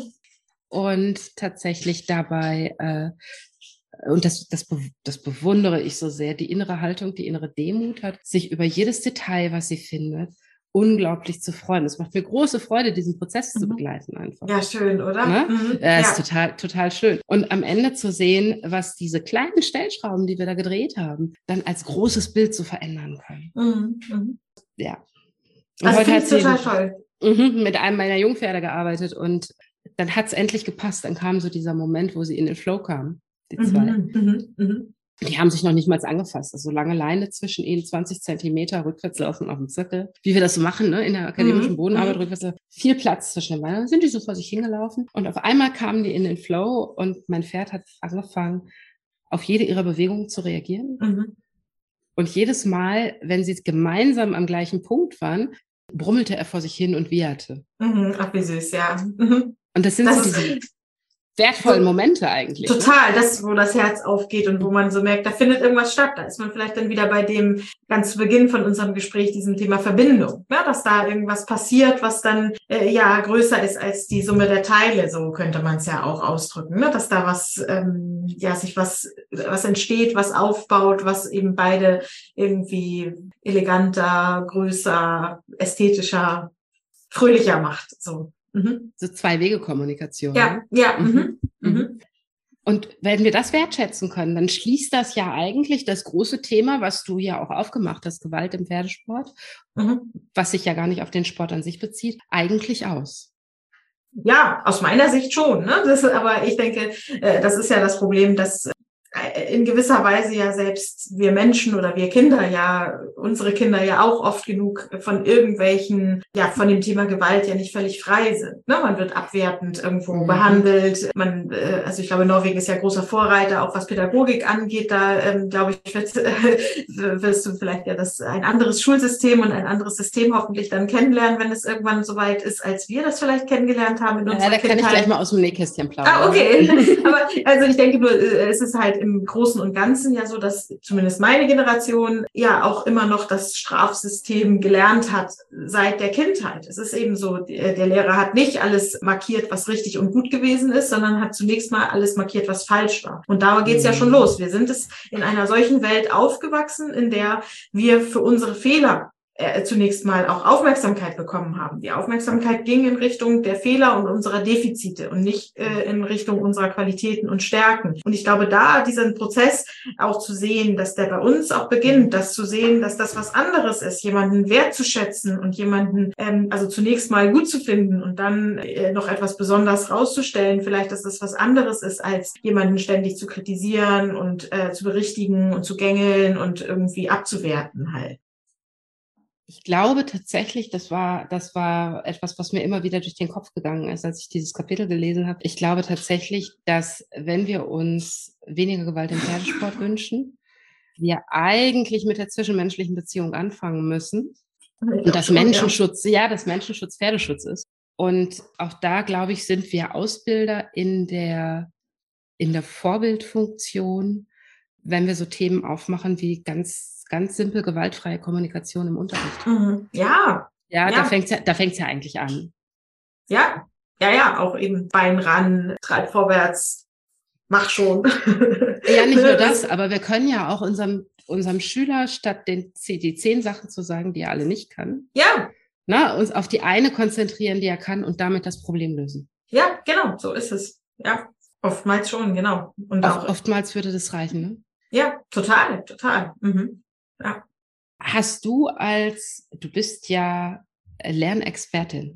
Und tatsächlich dabei, äh, und das, das, das bewundere ich so sehr, die innere Haltung, die innere Demut hat, sich über jedes Detail, was sie findet, unglaublich zu freuen. Es macht mir große Freude, diesen Prozess Mhm. zu begleiten einfach. Ja, schön, oder? Ne? Mhm. Ja, ist Ja. total, total schön. Und am Ende zu sehen, was diese kleinen Stellschrauben, die wir da gedreht haben, dann als großes Bild zu verändern können. Mhm. Mhm. Ja. Und Also heute finde hat ich sie total toll. mhm, mit einem meiner Jungpferde gearbeitet und dann hat es endlich gepasst. Dann kam so dieser Moment, wo sie in den Flow kamen, die zwei. Mhm. Mhm. Mhm. Die haben sich noch nicht mal angefasst. Also lange Leine zwischen ihnen, zwanzig Zentimeter, rückwärts laufen auf dem Zirkel. Wie wir das so machen, ne? In der akademischen Mhm. Bodenarbeit, Mhm. rückwärts. Viel Platz zwischen den Beinen. Dann sind die so vor sich hingelaufen. Und auf einmal kamen die in den Flow und mein Pferd hat angefangen, auf jede ihrer Bewegungen zu reagieren. Mhm. Und jedes Mal, wenn sie gemeinsam am gleichen Punkt waren, brummelte er vor sich hin und wieherte. Mhm. Ach, wie süß, ja. Mhm. Und das sind Das so ist diese wertvollen Momente eigentlich. Ne? total, das, wo das Herz aufgeht und wo man so merkt, da findet irgendwas statt. Da ist man vielleicht dann wieder bei dem ganz zu Beginn von unserem Gespräch, diesem Thema Verbindung, ja, dass da irgendwas passiert, was dann äh, ja größer ist als die Summe der Teile, so könnte man es ja auch ausdrücken, ne? Dass da was, ähm, ja, sich was, was entsteht, was aufbaut, was eben beide irgendwie eleganter, größer, ästhetischer, fröhlicher macht, so. Mhm. So Zwei-Wege-Kommunikation. Ja, Ne? ja, Mhm. mhm. Mhm. Mhm. Und wenn wir das wertschätzen können, dann schließt das ja eigentlich das große Thema, was du ja auch aufgemacht hast, Gewalt im Pferdesport, Mhm. was sich ja gar nicht auf den Sport an sich bezieht, eigentlich aus. Ja, aus meiner Sicht schon. Ne? Das, aber ich denke, äh, das ist ja das Problem, dass äh, in gewisser Weise ja selbst wir Menschen oder wir Kinder ja, unsere Kinder ja auch oft genug von irgendwelchen, ja, von dem Thema Gewalt ja nicht völlig frei sind. Ne? Man wird abwertend irgendwo Mhm. behandelt. Man, äh, also ich glaube, Norwegen ist ja großer Vorreiter, auch was Pädagogik angeht. Da, ähm, glaube ich, wird, äh, wirst du vielleicht ja das ein anderes Schulsystem und ein anderes System hoffentlich dann kennenlernen, wenn es irgendwann so weit ist, als wir das vielleicht kennengelernt haben in unserer Ja, da kann Kindheit. ich gleich mal aus dem Nähkästchen plaudern. Ah, okay. Aber also ich denke nur, es ist halt im Großen und Ganzen ja so, dass zumindest meine Generation ja auch immer noch das Strafsystem gelernt hat seit der Kindheit. Es ist eben so, der Lehrer hat nicht alles markiert, was richtig und gut gewesen ist, sondern hat zunächst mal alles markiert, was falsch war. Und da geht's ja schon los. Wir sind es in einer solchen Welt aufgewachsen, in der wir für unsere Fehler äh, zunächst mal auch Aufmerksamkeit bekommen haben. Die Aufmerksamkeit ging in Richtung der Fehler und unserer Defizite und nicht äh, in Richtung unserer Qualitäten und Stärken. Und ich glaube, da diesen Prozess auch zu sehen, dass der bei uns auch beginnt, das zu sehen, dass das was anderes ist, jemanden wertzuschätzen und jemanden ähm, also zunächst mal gut zu finden und dann äh, noch etwas besonders rauszustellen, vielleicht, dass das was anderes ist, als jemanden ständig zu kritisieren und äh, zu berichtigen und zu gängeln und irgendwie abzuwerten halt. Ich glaube tatsächlich, das war, das war etwas, was mir immer wieder durch den Kopf gegangen ist, als ich dieses Kapitel gelesen habe. Ich glaube tatsächlich, dass wenn wir uns weniger Gewalt im Pferdesport wünschen, wir eigentlich mit der zwischenmenschlichen Beziehung anfangen müssen. Und dass Menschenschutz, ja, dass Menschenschutz Pferdeschutz ist. Und auch da, glaube ich, sind wir Ausbilder in der, in der Vorbildfunktion, wenn wir so Themen aufmachen wie ganz ganz simpel gewaltfreie Kommunikation im Unterricht. Mhm. Ja. Ja, ja. da fängt's ja, da fängt's ja eigentlich an. Ja, ja, ja, auch eben Bein ran, treib vorwärts, mach schon. Ja, nicht nur das, aber wir können ja auch unserem, unserem Schüler statt den, die zehn Sachen zu sagen, die er alle nicht kann, ja. na, uns auf die eine konzentrieren, die er kann und damit das Problem lösen. Ja, genau, so ist es. Ja, oftmals schon, genau. Und Oft, auch, oftmals würde das reichen, ne? Ja, total, total. Mhm. Ja. Hast du als, du bist ja Lernexpertin.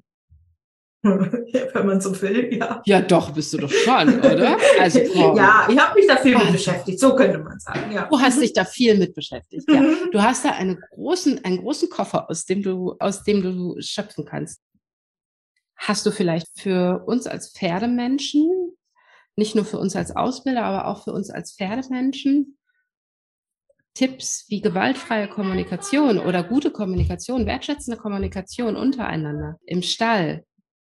Wenn man so will, ja. Ja, doch, bist du doch schon, oder? Also, Frau, ja, ich habe mich da viel mit beschäftigt, so könnte man sagen, ja. Du hast dich da viel mit beschäftigt, ja. Du hast da einen großen, einen großen Koffer, aus dem du, aus dem du schöpfen kannst. Hast du vielleicht für uns als Pferdemenschen, nicht nur für uns als Ausbilder, aber auch für uns als Pferdemenschen, Tipps wie gewaltfreie Kommunikation oder gute Kommunikation, wertschätzende Kommunikation untereinander im Stall?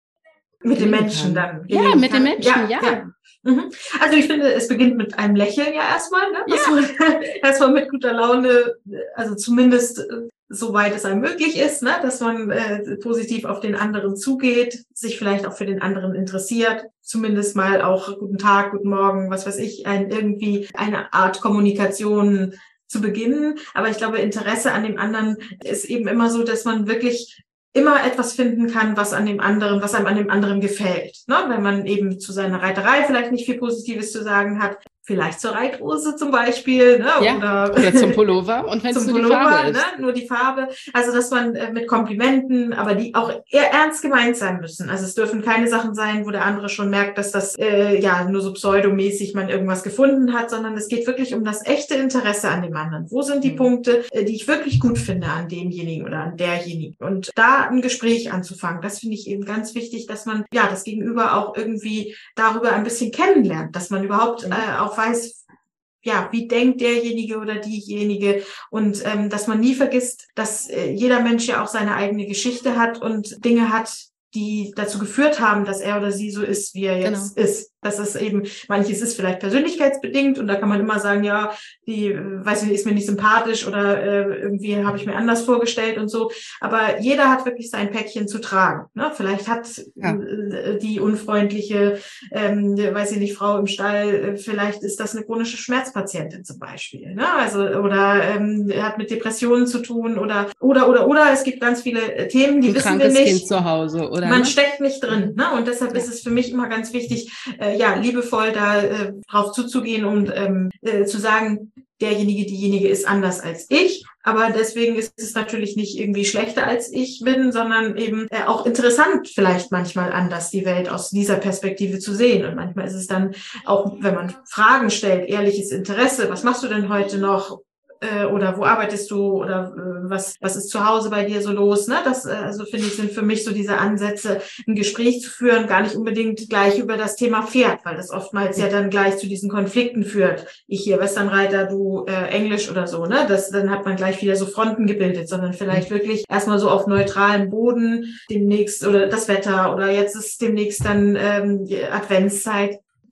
Mit den Menschen dann. Ja, mit den Menschen, ja. ja. ja. Mhm. Also ich finde, es beginnt mit einem Lächeln ja erstmal, ne? Dass ja. man erstmal mit guter Laune, also zumindest äh, soweit es einem möglich ist, ne? Dass man äh, positiv auf den anderen zugeht, sich vielleicht auch für den anderen interessiert, zumindest mal auch guten Tag, guten Morgen, was weiß ich, ein, irgendwie eine Art Kommunikation zu beginnen. Aber ich glaube, Interesse an dem anderen ist eben immer so, dass man wirklich immer etwas finden kann, was an dem anderen, was einem an dem anderen gefällt. Ne? Wenn man eben zu seiner Reiterei vielleicht nicht viel Positives zu sagen hat, vielleicht zur Reithose zum Beispiel, ne? Ja, oder, oder zum Pullover. Und wenn es nur Pullover, die Farbe ist. Ne? Nur die Farbe. Also, dass man äh, mit Komplimenten, aber die auch eher ernst gemeint sein müssen. Also, es dürfen keine Sachen sein, wo der andere schon merkt, dass das äh, ja nur so pseudomäßig man irgendwas gefunden hat, sondern es geht wirklich um das echte Interesse an dem anderen. Wo sind die mhm. Punkte, äh, die ich wirklich gut finde an demjenigen oder an derjenigen? Und da ein Gespräch anzufangen, das finde ich eben ganz wichtig, dass man ja das Gegenüber auch irgendwie darüber ein bisschen kennenlernt, dass man überhaupt mhm. äh, auch weiß, ja, wie denkt derjenige oder diejenige und ähm, dass man nie vergisst, dass äh, jeder Mensch ja auch seine eigene Geschichte hat und Dinge hat, die dazu geführt haben, dass er oder sie so ist, wie er jetzt genau. ist. Das ist eben, manches ist vielleicht persönlichkeitsbedingt und da kann man immer sagen, ja, die, weiß ich nicht, ist mir nicht sympathisch oder äh, irgendwie habe ich mir anders vorgestellt und so. Aber jeder hat wirklich sein Päckchen zu tragen. Ne? Vielleicht hat ja. äh, die unfreundliche, ähm, weiß ich nicht, Frau im Stall, äh, vielleicht ist das eine chronische Schmerzpatientin zum Beispiel. Ne? Also oder ähm, hat mit Depressionen zu tun oder oder oder oder es gibt ganz viele äh, Themen, die Ein wissen wir nicht. Kind zu Hause oder man ne? steckt nicht drin, ne? Und deshalb ja. ist es für mich immer ganz wichtig, äh, ja, liebevoll da äh, drauf zuzugehen und ähm, äh, zu sagen, derjenige, diejenige ist anders als ich, aber deswegen ist es natürlich nicht irgendwie schlechter als ich bin, sondern eben äh, auch interessant vielleicht manchmal anders, die Welt aus dieser Perspektive zu sehen. Und manchmal ist es dann auch, wenn man Fragen stellt, ehrliches Interesse, was machst du denn heute noch? Oder wo arbeitest du oder äh, was was ist zu Hause bei dir so los, ne? Das äh, also finde ich sind für mich so diese Ansätze, ein Gespräch zu führen, gar nicht unbedingt gleich über das Thema Pferd, weil das oftmals ja dann gleich zu diesen Konflikten führt. Ich hier Westernreiter, du äh, Englisch oder so, ne? Das dann hat man gleich wieder so Fronten gebildet, sondern vielleicht wirklich erstmal so auf neutralem Boden demnächst oder das Wetter oder jetzt ist demnächst dann ähm, die Adventszeit.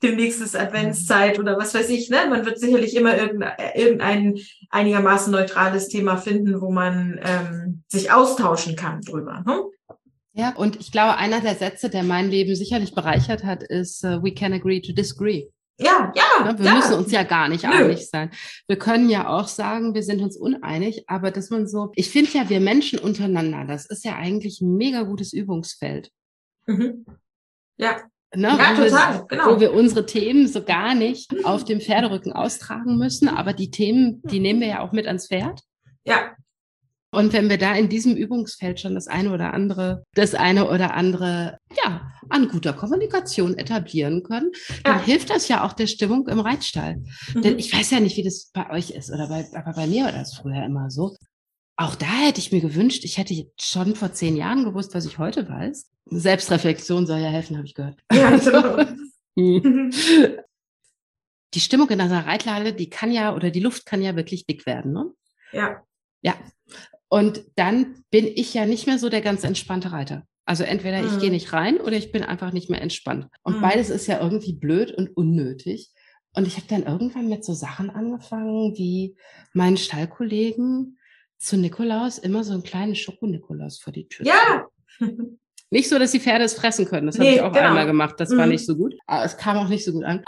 demnächst ist Adventszeit oder was weiß ich, ne? Man wird sicherlich immer irgendein, irgendein einigermaßen neutrales Thema finden, wo man ähm, sich austauschen kann drüber. Ne? Ja, und ich glaube, einer der Sätze, der mein Leben sicherlich bereichert hat, ist, uh, we can agree to disagree. Ja, ja. Ja, wir ja. müssen uns ja gar nicht Nö. einig sein. Wir können ja auch sagen, wir sind uns uneinig, aber dass man so, ich finde ja, wir Menschen untereinander, das ist ja eigentlich ein mega gutes Übungsfeld. Mhm. Ja. Ne, ja, wo total, wir, genau. Wo wir unsere Themen so gar nicht auf dem Pferderücken austragen müssen, aber die Themen, die nehmen wir ja auch mit ans Pferd. Ja. Und wenn wir da in diesem Übungsfeld schon das eine oder andere, das eine oder andere, ja, an guter Kommunikation etablieren können, dann Ja. hilft das ja auch der Stimmung im Reitstall. Mhm. Denn ich weiß ja nicht, wie das bei euch ist, oder bei, aber bei mir war das früher immer so. Auch da hätte ich mir gewünscht, ich hätte schon vor zehn Jahren gewusst, was ich heute weiß. Selbstreflexion soll ja helfen, habe ich gehört. Ja, genau. Die Stimmung in einer Reithalle, die kann ja, oder die Luft kann ja wirklich dick werden, ne? Ja. Ja. Und dann bin ich ja nicht mehr so der ganz entspannte Reiter. Also entweder ich Mhm. gehe nicht rein oder ich bin einfach nicht mehr entspannt. Und Mhm. beides ist ja irgendwie blöd und unnötig. Und ich habe dann irgendwann mit so Sachen angefangen, wie meinen Stallkollegen zu Nikolaus immer so einen kleinen Schoko-Nikolaus vor die Tür Ja. zu. Nicht so, dass die Pferde es fressen können. Das Nee, habe ich auch genau. einmal gemacht. Das Mhm. war nicht so gut. Aber es kam auch nicht so gut an.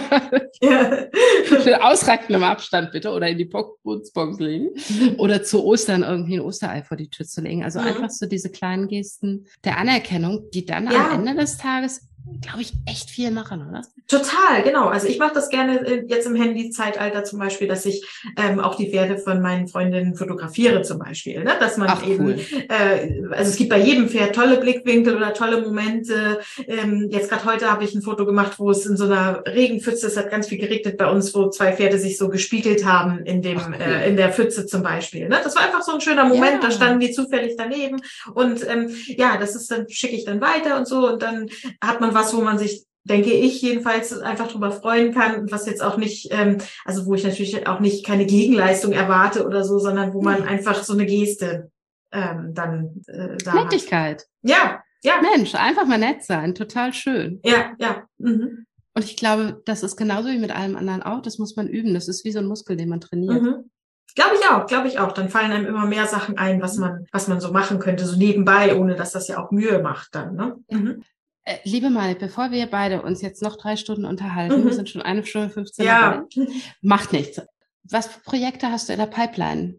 Ja. Mit ausreichendem Abstand bitte oder in die Putzbox legen. Oder zu Ostern irgendwie ein Osterei vor die Tür zu legen. Also Mhm. einfach so diese kleinen Gesten der Anerkennung, die dann Ja. am Ende des Tages, glaube ich, echt viel machen, oder? Total, genau. Also ich mache das gerne jetzt im Handy-Zeitalter zum Beispiel, dass ich ähm, auch die Pferde von meinen Freundinnen fotografiere zum Beispiel. Ne? Dass man Ach, eben, cool. äh, also es gibt bei jedem Pferd tolle Blickwinkel oder tolle Momente. Ähm, jetzt gerade heute habe ich ein Foto gemacht, wo es in so einer Regenpfütze, es hat ganz viel geregnet bei uns, wo zwei Pferde sich so gespiegelt haben in dem Ach, cool. äh, in der Pfütze zum Beispiel. Ne? Das war einfach so ein schöner Moment, Ja. da standen die zufällig daneben und ähm, ja, das ist dann schicke ich dann weiter und so und dann hat man was, wo man sich, denke ich, jedenfalls einfach drüber freuen kann, was jetzt auch nicht, ähm, also wo ich natürlich auch nicht keine Gegenleistung erwarte oder so, sondern wo man einfach so eine Geste ähm, dann äh, da hat. Nettigkeit. Ja, ja. Mensch, einfach mal nett sein. Total schön. Ja, ja. Mhm. Und ich glaube, das ist genauso wie mit allem anderen auch. Das muss man üben. Das ist wie so ein Muskel, den man trainiert. Mhm. Glaube ich auch, glaube ich auch. Dann fallen einem immer mehr Sachen ein, was man, was man so machen könnte, so nebenbei, ohne dass das ja auch Mühe macht dann, ne? Mhm. Äh, liebe Mai, bevor wir beide uns jetzt noch drei Stunden unterhalten, Mhm. wir sind schon eine Stunde fünfzehn Ja. dabei, macht nichts. Was für Projekte hast du in der Pipeline?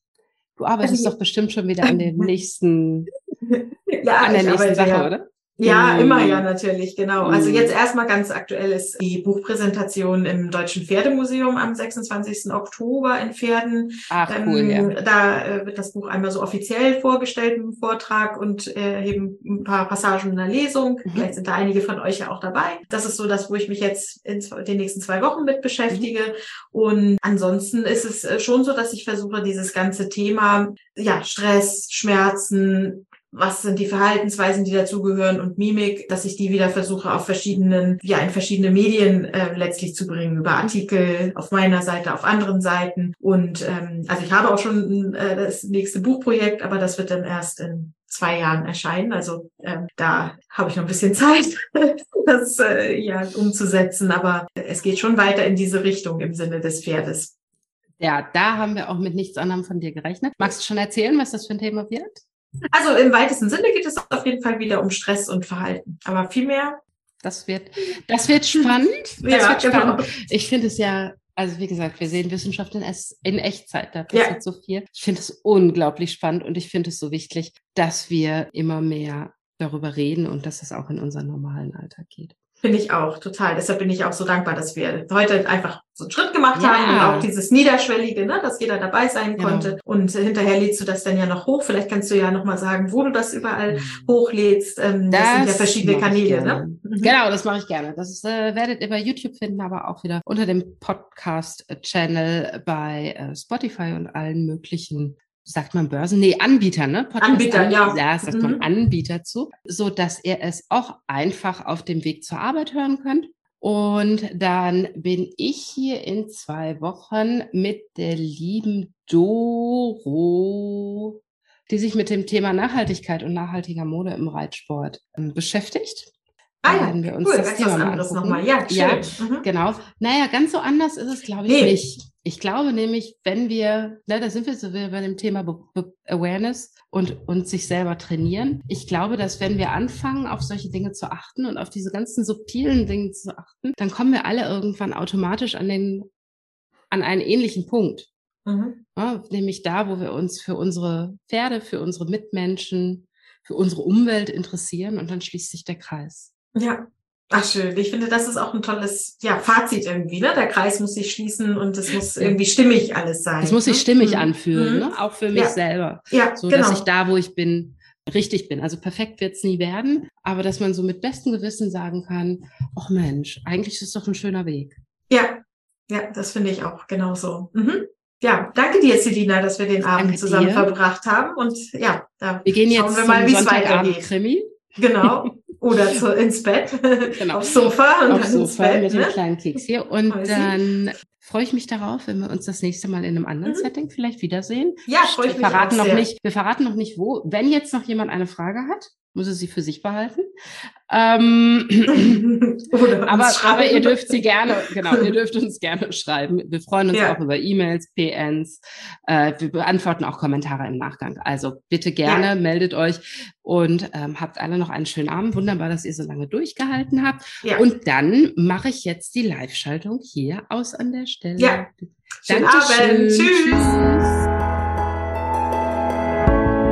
Du arbeitest Also, doch bestimmt schon wieder an dem nächsten, ja, an der ich nächsten arbeite Sache, ja. oder? Ja, Mm. immer ja, natürlich, genau. Also Mm. jetzt erstmal ganz aktuell ist die Buchpräsentation im Deutschen Pferdemuseum am sechsundzwanzigsten Oktober in Pferden. Ach, cool, ähm, ja. Da äh, wird das Buch einmal so offiziell vorgestellt im Vortrag und äh, eben ein paar Passagen in der Lesung. Mhm. Vielleicht sind da einige von euch ja auch dabei. Das ist so das, wo ich mich jetzt in den nächsten zwei Wochen mit beschäftige. Mhm. Und ansonsten ist es schon so, dass ich versuche, dieses ganze Thema, ja, Stress, Schmerzen, was sind die Verhaltensweisen, die dazugehören und Mimik, dass ich die wieder versuche auf verschiedenen, ja, in verschiedene Medien äh, letztlich zu bringen, über Artikel auf meiner Seite, auf anderen Seiten. Und ähm, also ich habe auch schon äh, das nächste Buchprojekt, aber das wird dann erst in zwei Jahren erscheinen. Also ähm, da habe ich noch ein bisschen Zeit, das äh, ja umzusetzen. Aber es geht schon weiter in diese Richtung im Sinne des Pferdes. Ja, da haben wir auch mit nichts anderem von dir gerechnet. Magst du schon erzählen, was das für ein Thema wird? Also im weitesten Sinne geht es auf jeden Fall wieder um Stress und Verhalten. Aber viel mehr. Das wird, das wird spannend. Das ja, wird spannend. Genau. Ich finde es ja, also wie gesagt, wir sehen Wissenschaft in, es, in Echtzeit, da passiert ja. so viel. Ich finde es unglaublich spannend und ich finde es so wichtig, dass wir immer mehr darüber reden und dass es auch in unseren normalen Alltag geht. Finde ich auch, total. Deshalb bin ich auch so dankbar, dass wir heute einfach so einen Schritt gemacht ja. haben und auch dieses Niederschwellige, ne, dass jeder dabei sein genau. konnte. Und hinterher lädst du das dann ja noch hoch. Vielleicht kannst du ja nochmal sagen, wo du das überall mhm. hochlädst. Ähm, das, das sind ja verschiedene Kanäle. Ne? Mhm. Genau, das mache ich gerne. Das ist, äh, werdet ihr bei YouTube finden, aber auch wieder unter dem Podcast-Channel bei äh, Spotify und allen möglichen, sagt man Börsen? Nee, Anbieter, ne? Podcast Anbieter, An- ja. Ja, sagt mhm. man Anbieter zu, so dass ihr es auch einfach auf dem Weg zur Arbeit hören könnt. Und dann bin ich hier in zwei Wochen mit der lieben Doro, die sich mit dem Thema Nachhaltigkeit und nachhaltiger Mode im Reitsport beschäftigt. Ah Da ja, werden wir uns cool, das ganz Thema was mal anderes angucken. nochmal. Ja, schön. Ja, Mhm. genau. Naja, ganz so anders ist es, glaube ich, Nee. nicht. Ich glaube nämlich, wenn wir, ne, da sind wir so wieder bei dem Thema Be Be Awareness und, und sich selber trainieren. Ich glaube, dass wenn wir anfangen, auf solche Dinge zu achten und auf diese ganzen subtilen Dinge zu achten, dann kommen wir alle irgendwann automatisch an den, an einen ähnlichen Punkt. Mhm. Ja, nämlich da, wo wir uns für unsere Pferde, für unsere Mitmenschen, für unsere Umwelt interessieren, und dann schließt sich der Kreis. Ja. Ach, schön. Ich finde, das ist auch ein tolles, ja, Fazit irgendwie, ne? Der Kreis muss sich schließen und es muss Ja. irgendwie stimmig alles sein. Es muss sich ne? stimmig Mhm. anfühlen, Mhm. ne? Auch für mich Ja. selber. Ja, So, genau. dass ich da, wo ich bin, richtig bin. Also perfekt wird es nie werden, aber dass man so mit bestem Gewissen sagen kann, ach Mensch, eigentlich ist es doch ein schöner Weg. Ja, ja, das finde ich auch genauso. Mhm. Ja, danke dir, Selina, dass wir den Abend Danke zusammen dir. verbracht haben. Und ja, da Wir gehen schauen jetzt wir mal, zum wie es weitergeht. Sonntagabend-Krimi. Genau. Oder zu, ins Bett, Genau. aufs Sofa und Aufs dann ins Sofa Bett. mit dem Ne? kleinen Keks hier. Und Mäusi. dann freue ich mich darauf, wenn wir uns das nächste Mal in einem anderen Mhm. Setting vielleicht wiedersehen. Ja, freue ich wir mich verraten auch noch sehr. nicht, wir verraten noch nicht wo. Wenn jetzt noch jemand eine Frage hat, muss er sie für sich behalten. Ähm, Oder aber, uns aber ihr schreiben. dürft sie gerne, genau, ihr dürft uns gerne schreiben. Wir freuen uns Ja. auch über E-Mails, P Ns. Äh, wir beantworten auch Kommentare im Nachgang. Also bitte gerne, Ja. meldet euch und ähm, habt alle noch einen schönen Abend. Wunderbar, dass ihr so lange durchgehalten habt. Ja. Und dann mache ich jetzt die Live-Schaltung hier aus an der Stelle. Ja. Schönen Dankeschön. Abend. Tschüss. Tschüss.